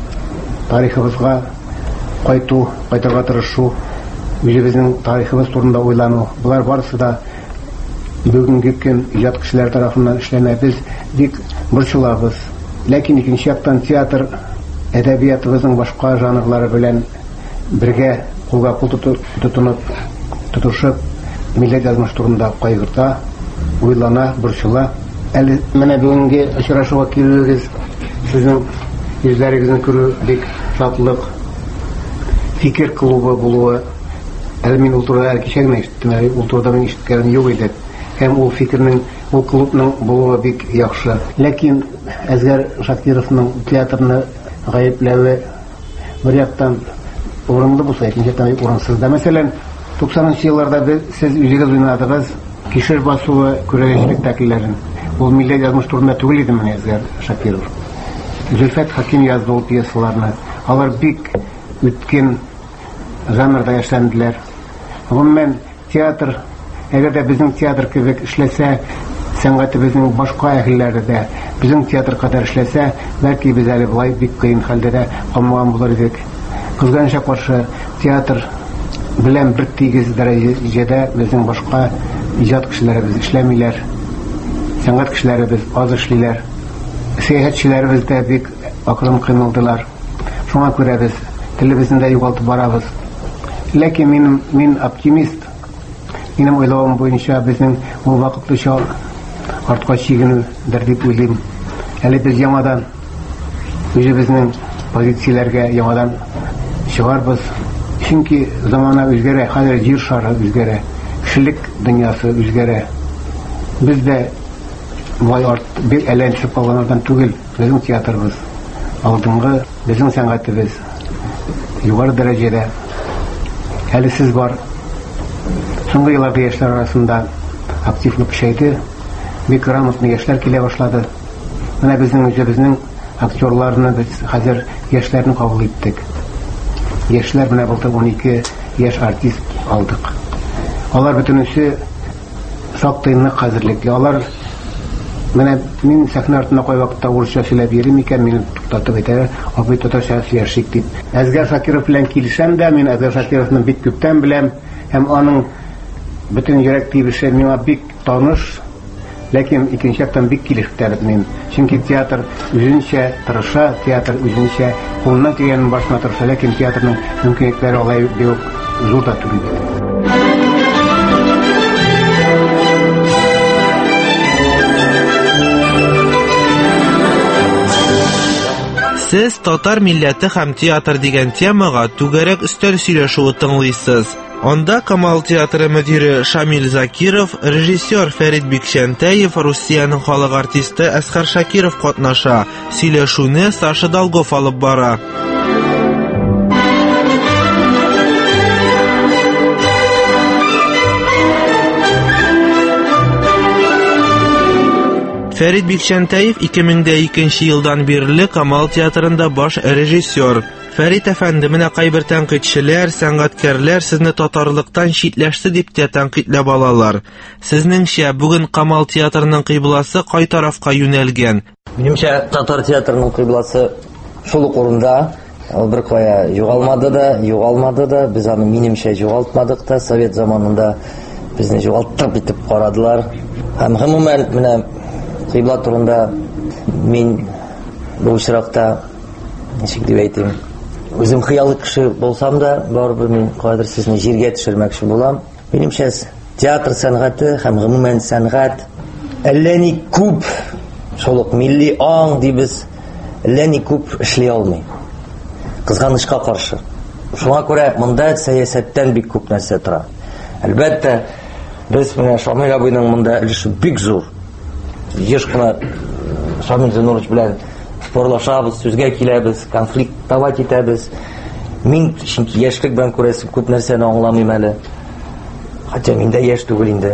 тарихыбызга кайту, кайтырга тырышу, үзебезнең тарихыбыз турында уйлану. Булар барысы да бүгенге көн иҗат кешеләр тарафыннан эшләнә. Без бик борчылабыз. Ләкин икенче яктан театр әдәбиятыбызның башка жанрлары белән бергә кулга кул тотынып, тотышып, милләт язмыш турында кайгырта, уйлана, борчыла. Әле менә бүгенге очрашуга килүегез, сезнең йөзләрегезне күрү бик шатлык. Фикер клубы булуы, әле мин ул турыда кичә генә ишеттем, ул турыда мин ишеткәнем юк иде. Һәм ул фикернең, ул клубның булуы бик яхшы. Ләкин Әзгәр Шакировның театрны гаепләве бер яктан урынлы булса, икенче яктан урынсыз да. Мәсәлән, туксанынчы елларда сез үзегез уйнадыгыз Кишер басуы күрәгәч спектакльләрен. Ул милләт язмыш турында түгел иде менә Әзгәр Шакиров. Зөлфәт Хаким язды ул пьесаларны. Алар бик үткен жанрда эшләнделәр. Гомумән театр, әгәр дә безнең театр кебек эшләсә, сәнгатебезнең башка әһелләре дә безнең театр кадәр эшләсә, бәлки без әле булай бик кыен хәлдә дә калмаган булыр идек. Кызганыча каршы, театр белән бер тигез дәрәҗәдә безнең башка иҗат кешеләребез эшләмиләр. Сәнгать кешеләребез аз эшлиләр. Сәяхәтчеләребез дә бик акрын кыйналдылар. Шуңа күрә без телебезне дә югалтып барабыз. Ләкин мин мин оптимист. Минем уйлавым буенча безнең ул вакытлыча артка чигенүдер дип уйлыйм. Әле без яңадан үзебезнең позицияләргә яңадан чыгарбыз. Чөнки замана үзгәрә, хәзер җир шары үзгәрә, кешелек дөньясы үзгәрә. Без дә бай арт бик әләнчеп калганнардан түгел, безнең театрыбыз алдынгы, безнең сәнгатебез югары дәрәҗәдә. Әле сез бар. Соңгы елларда яшьләр арасында активлык көчәйде, бик грамотный яшьләр килә башлады. Менә безнең үзебезнең актерларны без хәзер яшьләрне кабул иттек. Яшьләр менә былтыр он ике яшь артист алдык. Алар бөтенесе шактый нык хәзерлекле. Алар менә мин сәхнә артында кай вакытта урысча сөйләп йөрим икән, мине туктатып әйтәләр, абый татарча сөйләшик дип. Әзгәр Шакиров белән килешәм дә, мин Әзгәр Шакировны бик күптән беләм, һәм аның бөтен йөрәк тибеше миңа бик таныш, ләкин икенче яктан бик килештермим. Чөнки театр үзенчә тырыша, театр үзенчә кулына килгәнен башына тырыша, ләкин театрның мөмкинлекләре алай бик зур да түгел. Сез татар милләте һәм театр дигән темага түгәрәк өстәл сөйләшүе тыңлыйсыз. Анда Камал театры мөдире Шамил Закиров, режиссер Фәрит Бикчәнтәев, Русиянең халык артисты Әсгар Шакиров катнаша. Сөйләшүне Саша Долгов алып бара. Фәрит Бикчәнтәев ике мең икенче елдан бирле Камал театрында баш режиссер. Фәрит әфәнде, менә кайбер тәнкыйтьчеләр, сәнгатькәрләр сезне татарлыктан читләште дип тә тәнкыйтьләп алалар. Сезнеңчә, бүген Камал театрының кыйбласы кай тарафка юнәлгән? Минемчә, татар театрының кыйбласы шул ук урында, бер кая югалмады да, югалмады да, без аны минемчә югалтмадык та, совет заманында безне югалтып итеп карадылар. Һәм гомумән менә кыйбла турында мин бу очракта ничек дип әйтим, үзем хыялы кеше булсам да, барыбер мин кадәр сезне җиргә төшермәкче булам. Минемчә, театр сәнгате һәм гомумән сәнгать әллә ни күп, шул ук милли аң дибез, әллә ни күп эшли алмый. Кызганычка каршы. Шуңа күрә монда сәясәттән бик күп нәрсә тора. Әлбәттә, без менә Шамил абыйның монда өлеше бик зур. Еш кына Шамил Зинурович белән спорлашабыз, сүзгә киләбез, конфликт тават итәбез. Мин чөнки яшьлек белән күрәсем күп нәрсәне аңламыйм әле. Хәтта мин дә яшь түгел инде.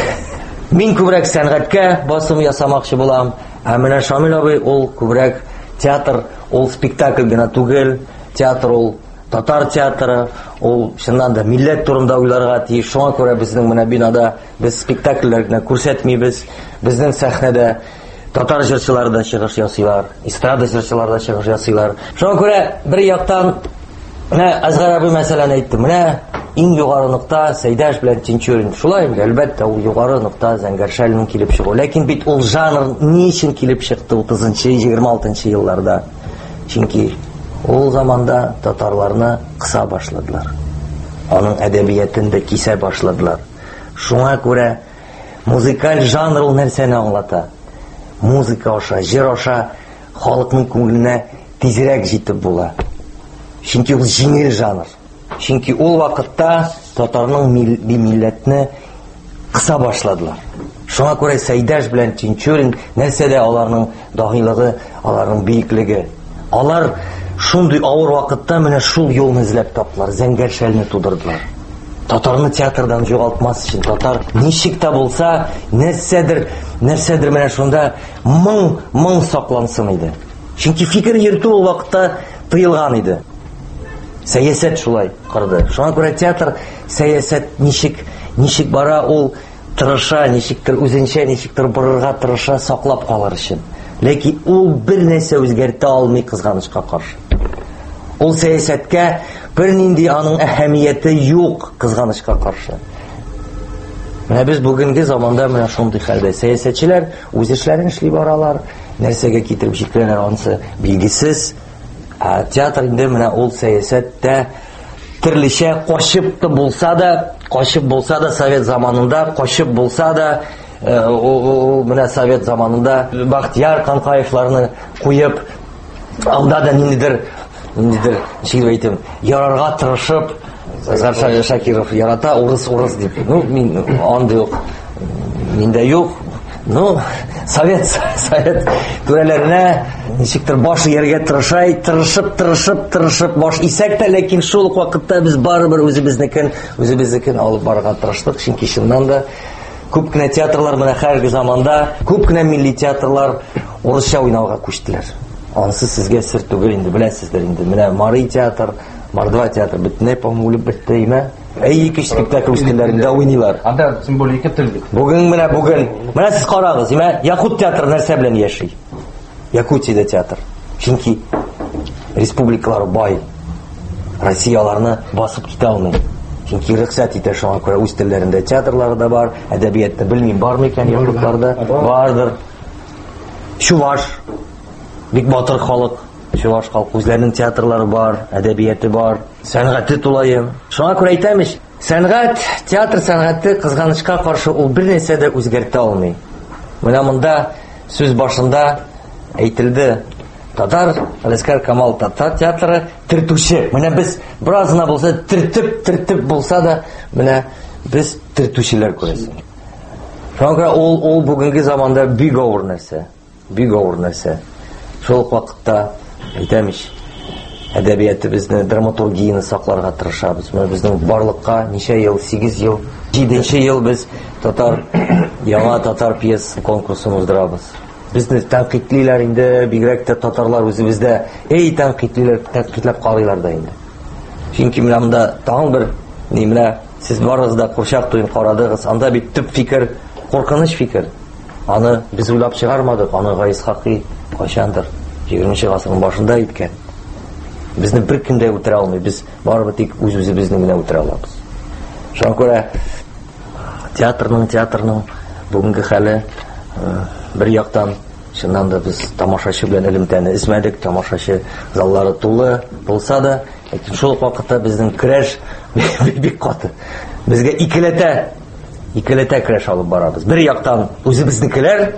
Мин күбрәк сәнгатькә басым ясамакчы булам. Ә менә Шамил абый ул күбрәк театр, ул спектакль гына түгел, театр ул татар театры, ул чыннан да милләт турында уйларга тиеш. Шуңа күрә безнең менә бинада без спектакльләр генә күрсәтмибез. Безнең сәхнәдә татар җырчылары да чыгыш ясыйлар, эстрада җырчылары да чыгыш ясыйлар. Шуңа күрә бер яктан менә Әсгар абый мәсьәләне әйтте. Менә иң югары нокта Сәйдәш белән Тинчурин. Шулай, әлбәттә, ул югары нокта Зәңгәршәлнең килеп чыгу. Ләкин бит ул жанр ни өчен килеп чыкты утызынчы егерме алтынчы елларда? Чөнки ул заманда татарларны кыса башладылар. Аның әдәбиятын да кисә башладылар. Шуңа күрә музыкаль жанр ул нәрсәне аңлата? Музыка аша, җыр аша халыкның күңеленә тизрәк җитеп була. Чөнки ул җиңел жанр. Чөнки ул вакытта татарның милләтне кыса башладылар. Шуңа күрә Сәйдәш белән Тинчурин нәрсәдә аларның дагыйлыгы, аларның бийеклеге. Алар шундый авыр вакытта менә шул юлны эзләп таптылар, Зәңгәршәлне тудырдылар. Татарны театрдан югалтмас өчен, татар ничек тә булса, нәрсәдер, нәрсәдер менә шунда моң, моң саклансын иде. Чөнки фикер йөртү ул вакытта тыелган иде. Сәясәт шулай кырды. Шуңа күрә театр сәясәт ничек, ничек бара, ул тырыша, ничектер үзенчә, ничектер борырга тырыша, саклап калыр өчен. Ләкин ул бер нәрсә үзгәртә алмый кызганычка каршы. Ул сәясәткә бер нинди аның әһәмияте юк кызганычка каршы. Менә без бүгенге заманда менә шундый хәлдә. Сәясәтчеләр үз эшләрен эшли баралар, нәрсәгә китереп җиткәннәр анысы билгесез. Ә театр инде менә ул сәясәттә төрлечә качып та булса да, качып булса да совет заманында, качып булса да ул менә совет заманында Бахтияр Канкаевларны куеп, анда да ниндидер, ниндидер, ничек әйтим, ярарга тырышып, Азгар Шакиров ярата, урыс урыс дип. Ну, мин анда юк, миндә юк. Ну, совет, совет түрәләренә ничектер баш ияргә тырышай, тырышып, тырышып, тырышып баш исәк тә, ләкин шул ук вакытта без барыбер үзебезнекен, үзебезнекен алып барырга тырыштык. Чөнки чыннан да күп кенә театрлар менә хәрби заманда, күп кенә милли театрлар урысча уйнауга күчтеләр. Анысы сезгә сер түгел инде, беләсездер инде. Менә Марий театр, Мордва театр бөтенләй по-моему бетте име? Әй, ике спектакль үстәләрендә уйныйлар. Анда символик тел бит. Бүген менә бүген, менә сез карагыз, име? Якут театры нәрсә белән яши? Якутиядә театр. Чөнки республикалар бай. Россияларны басып китә алмый. Чөнки рөхсәт итә, шуңа күрә үз телләрендә театрлары да бар, әдәбиятта белмим бармы икән якутларда? Бардыр. Чуваш, бик батыр халык. Чуваш халкы үзләренең театрлары бар, әдәбияты бар, сәнгате тулаем. Шуңа күрә әйтәмеш, сәнгать, театр сәнгате кызганычка каршы ул бер нәрсә дә үзгәртә алмый. Менә монда сүз башында әйтелде, Татар Алескар Камал Татар театры тертүче. Менә без бераз гына булса тертеп, тертеп булса да, менә без тертүчеләр күрәсез. Шуңа күрә ул ул бүгенге заманда бик авыр нәрсә, бик авыр нәрсә. Шул вакытта әйтәмеш, әдәбиятыбызны, драматургияны сакларга тырышабыз. Менә безнең барлыкка ничә ел, сигез ел, җиденче ел без татар яңа татар пьес конкурсын уздырабыз. Безне тәнкыйтьлиләр инде, бигрәк тә татарлар үзебездә, эй тәнкыйтьлиләр, тәнкыйтьләп карыйлар да инде. Чөнки менә монда тагын бер, ни менә сез барыгыз да Курчак туен карадыгыз, анда бит төп фикер, куркыныч фикер. Аны без уйлап чыгармадык, аны Гаис Хакый кайчандыр егерменче гасырның башында әйткән. Безне бер кем дә үтерә алмый, без барыбер тик үз-үзебезне генә үтерә алабыз. Шуңа күрә театрның, театрның бүгенге хәле бер яктан чыннан да без тамашачы белән элемтәне эзмәдек, тамашачы заллары тулы булса да, ләкин шул вакытта безнең көрәш бик каты. Безгә икеләтә, икеләтә көрәш алып барабыз. Бер яктан үзебезнекеләр,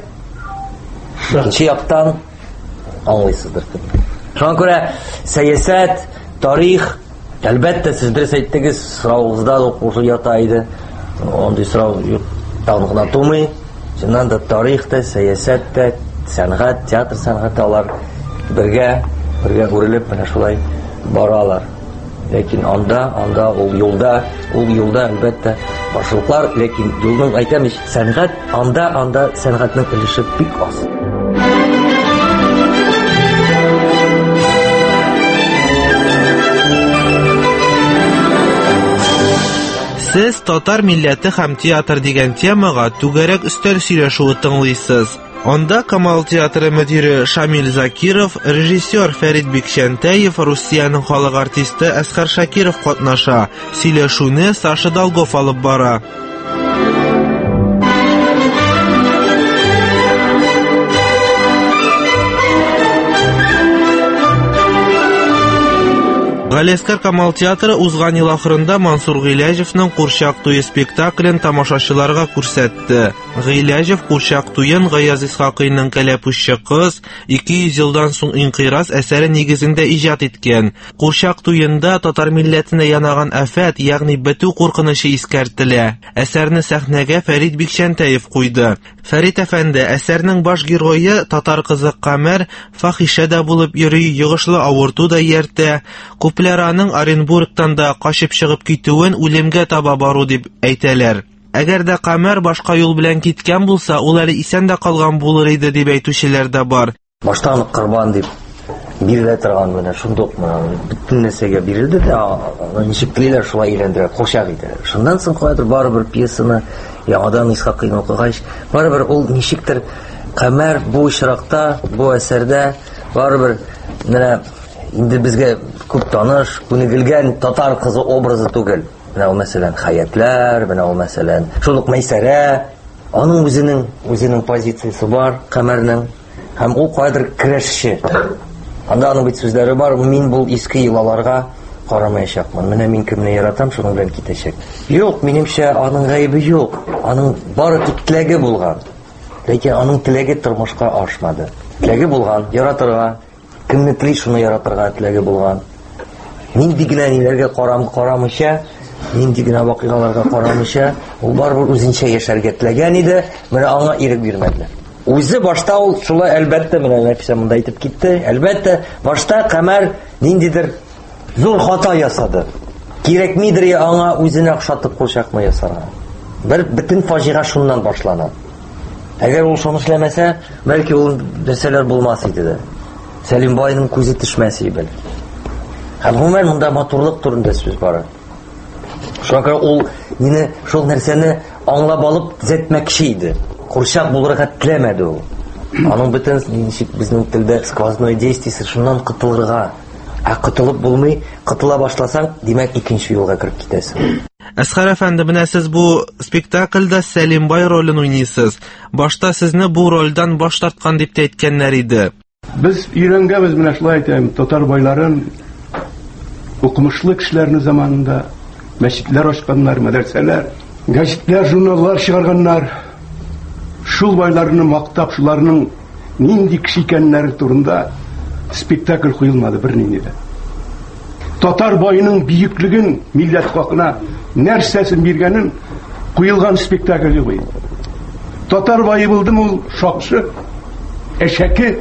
икенче яктан аңлыйсыздыр. Шуңа күрә сәясәт, тарих, әлбәттә сез дөрес әйттегез, сорауыгызда укучы ята иде. Андый сорау тагын гына тумый. Чыннан да тарих та, сәясәт та, сәнгать, театр сәнгате алар бергә, бергә үрелеп менә шулай баралар. Ләкин анда, анда ул юлда, ул юлда әлбәттә башлыклар, ләкин юлның әйтәмеш, сәнгать анда, анда сәнгатьнең өлеше бик аз. Сез татар милләте һәм театр дигән темага түгәрәк өстәл сөйләшүе тыңлыйсыз. Анда Камал театры мөдире Шамил Закиров, режиссер Фәрит Бикчәнтәев, Русиянең халык артисты Әсгар Шакиров катнаша. Сөйләшүне Саша Долгов алып бара. Галескар Камал театры узган ел ахырында Мансур Гыйләҗевнең Курчак туе спектаклен тамашачыларга күрсәтте. Гыйләҗев Курчак туен Гаяз Исхакыйның Кәләпүшче кыз ике йөз елдан соң инкыйраз әсәре нигезендә иҗат иткән. Курчак туенда татар милләтенә янаган афәт, ягъни бетү куркынычы искәртелә. Әсәрне сәхнәгә Фәрит Бикчәнтәев куйды. Фәрит әфәнде, әсәрнең баш герое татар кызы Камәр фахишә дә булып йөри, йогышлы авырту да ияртә. Күпләр аның Оренбургтан да качып чыгып китүен үлемгә таба бару дип әйтәләр. Әгәр дә Камәр башка юл белән киткән булса, ул әле исән дә калган булыр иде дип әйтүчеләр дә бар. Баштан корбан дип бирелә торган менә шундук бөтен нәрсәгә бирелде дә, ничек телиләр шулай өйләндерә, курчак итә. Шундан соң кайдыр барыбер пьесаны яңадан Исхакыйны укыгач, барыбер ул ничектер Камәр бу очракта, бу әсәрдә барыбер менә инде безгә күп таныш, күнегелгән татар кызы образы түгел. Менә ул мәсәлән Хаятлар, менә ул мәсәлән шулык Мәйсәрә, аның үзенең үзенең позициясе бар, Камәрнең, һәм ул кайдыр көрәшче. Анда аның бит сүзләре бар, мин бу иске йолаларга карамаячакмын. Менә мин кемне яратам, шуның белән китәчәк. Юк, минемчә аның гаебе юк. Аның бары тик теләге булган. Ләкин аның теләге тормышка ашмады. Теләге булган, яратырга, кемне тели шуны яратырга теләге булган. Нинди генә ниләргә карам карамыйча, нинди генә вакыйгаларга карамыйча, ул барыбер үзенчә яшәргә теләгән иде, менә аңа ирек бирмәделәр. Үзе башта ул шулай әлбәттә менә Нәфисә монда әйтеп китте. Әлбәттә башта Камар ниндидер зур хата ясады. Кирәкмидер аңа үзенә охшатып курчакны ясарга. Бер бөтен фаҗига шуннан башлана. Әгәр ул шуны эшләмәсә, бәлки ул нәрсәләр булмас иде дә. Сәлим байның күзе төшмәс иде бәлки. Гомумән монда матурлык турында сүз бара. Шуңа ул мине шул нәрсәне аңлап алып төзәтмәкче иде. Курчак булырга теләмәде ул. Аның бөтен ничек безнең телдә сквозное действие шуннан кытылырга. Ә кытылып булмый, кытыла башласаң, димәк икенче юлга кирип китәсең. Әсхәр әфәнде, менә сез бу спектакльдә Сәлим бай ролен уйныйсыз. Башта сезне бу рольдән баш тарткан дип тә әйткәннәр иде. Без өйрәнгәнбез, менә шулай әйтәм, татар байларын укымышлы кешеләрне заманында мәчетләр ачканнар, мәдрәсәләр, гәҗитләр, журналлар чыгарганнар. Шул байларны мактап, шуларның нинди кеше икәннәре турында спектакль куелмады бернинди дә. Татар байының бийеклеген, милләт хакына нәрсәсен биргәнен куелган спектакль бу. Татар байы булдым ул шакшы, әшәке,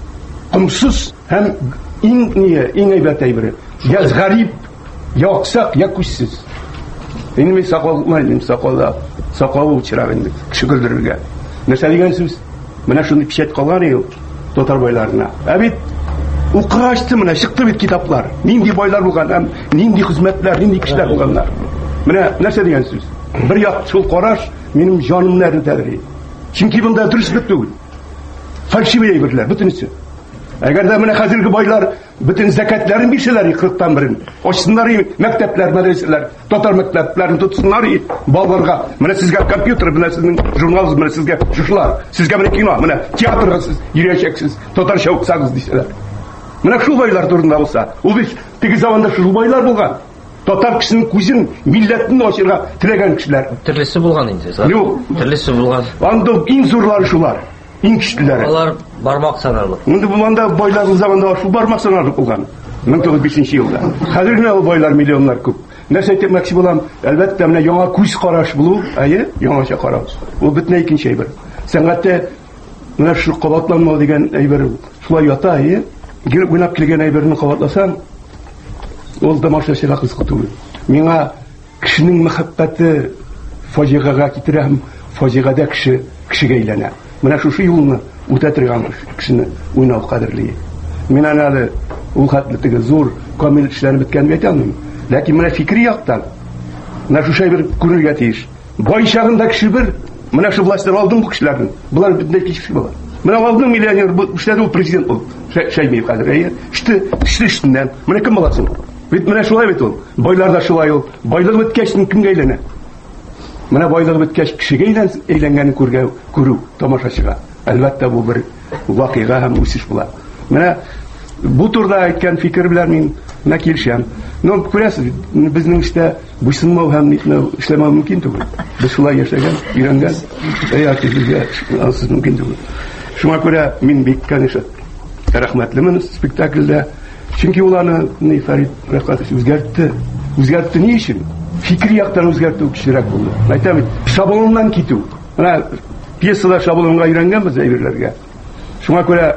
кымсыз һәм иң ния, иң әйбәт әйбере. Я гарип, я аксак, я күзсез. Инде сакалмайым, сакалда, сакалы учрак инде, кеше гөлдерергә. Нәрсә дигән сүз? Менә шуны печать калган ел татар байларына. Ә бит укырачты, менә чыкты бит китаплар. Нинди байлар булган, һәм нинди хезмәтләр, нинди кешеләр булганнар. Менә нәрсә дигән сүз? Бер як шул караш минем җанымны әрнетәдер. Чөнки монда дөрес бит түгел. Фальшивый әйберләр бөтенесе. Әгәр дә менә хәзерге байлар бөтен зәкатларын бирсәләр кырыктан берен, ачсыннар мәктәпләр, мәдрәсәләр, татар мәктәпләрен тотсыннар, балаларга, менә сезгә компьютер, менә сезнең журналыгыз, менә сезгә шушлар, сезгә менә кино, менә театрга сез йөрәчәксез, татарча уксагыз дисәләр. Менә шул байлар турында булса, ул бит теге заманда шул байлар булган. Татар кешенең күзен, милләтен ачырга теләгән кешеләр. Төрлесе булган инде. Юк, төрлесе булган. Анда иң зурлары шулар. Иң киштеләре. Алар бармак санарлык. Инде бу мында байларның заманда шул бармак санарлык булган. мең тугыз йөз бишенче елда. Хәзер генә ул байлар миллионнар күп. Нәрсә әйтмәкче булам? Әлбәттә менә яңа күз караш булу, әйе, яңача карау. Ул бөтен икенче әйбер. Сәнгатьтә менә шу кабатланмау дигән әйбер шулай ята, әйе. Гел уйнап килгән әйберне кабатласаң, ул тамашачыга кызык түгел. Миңа кешенең мәхәббәте фаҗигага китерә, фаҗигада кеше кешегә әйләнә. Менә шушы юлны үтә торган кешене уйнау кадерле. Мин әле ул хәтле теге зур камил эшләр биткән бит алмыйм. Ләкин менә фикри яктан менә шушы бер күрергә тиеш. Бай чагында кеше бер, менә шу властьлар алдым бу кешеләрне. Булар бөтенләй кеше булар. Менә алдым миллионер, бу эшләр ул президент бул. Шәймиев хәзер әйе. Шты, шты штыннан. Менә кем буласың? Бит менә шулай бит ул. Байлар да шулай ул. Байлык биткәч кемгә әйләнә? Менә байлык биткәч кешегә әйләнгәнне күргә, күрү тамашачыга. Әлбәттә бу бер вакыйга һәм үсеш була. Менә бу турда әйткән фикер белән мин менә килешәм. Но күрәсез, безнең эштә буйсынмау һәм эшләмәү мөмкин түгел. Без шулай яшәгән, өйрәнгән, яки безгә ансыз мөмкин түгел. Шуңа күрә мин бик конечно рәхмәтлемен спектакльдә. Чөнки ул аны ни Фәрит Рәхмәтов үзгәртте. Үзгәртте ни өчен? Фикри яктан үзгәртү кичерәк булды. Әйтәм, шаблоннан китү. Менә пьесада шаблонга өйрәнгәнбез әйберләргә. Шуңа күрә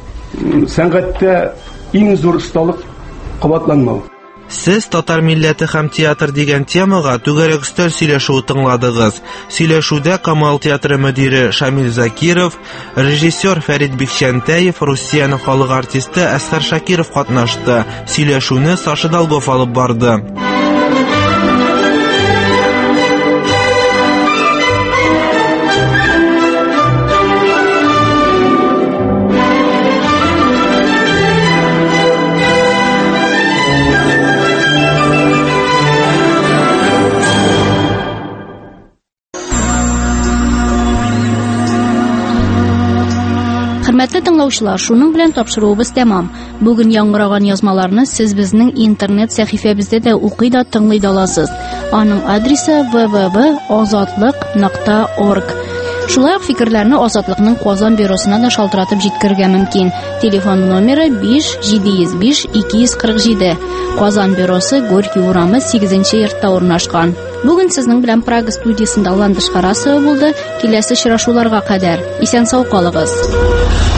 сәнгатьтә иң зур осталык кабатланмау. Сез татар милләте һәм театр дигән темага түгәрәк өстәл сөйләшүе тыңладыгыз. Сөйләшүдә Камал театры мөдире Шамил Закиров, режиссер Фәрит Бикчәнтәев, Русиянең халык артисты Әсхәр Шакиров катнашты. Сөйләшүне Саша Долгов алып барды. Хөрмәтле Тыңлаучылар, шуның белән тапшыруыбыз тәмам. Бүген яңгыраган язмаларны сез безнең интернет сәхифәбездә дә укый да тыңлый да аласыз. Аның адресы дабл ю дабл ю дабл ю точка азатлык точка орг. Шулай ук фикерләрне Азатлыкның Казан бюросына да шалтыратып җиткерергә мөмкин. Телефон номеры биш җиде йөз биш ике йөз кырык җиде. Казан бюросы Горький урамы сигезенче йортта урнашкан. Бүген сезнең белән Прага студиясендә ландыш карасы булды. Киләсе очрашуларга кадәр исән сау калыгыз.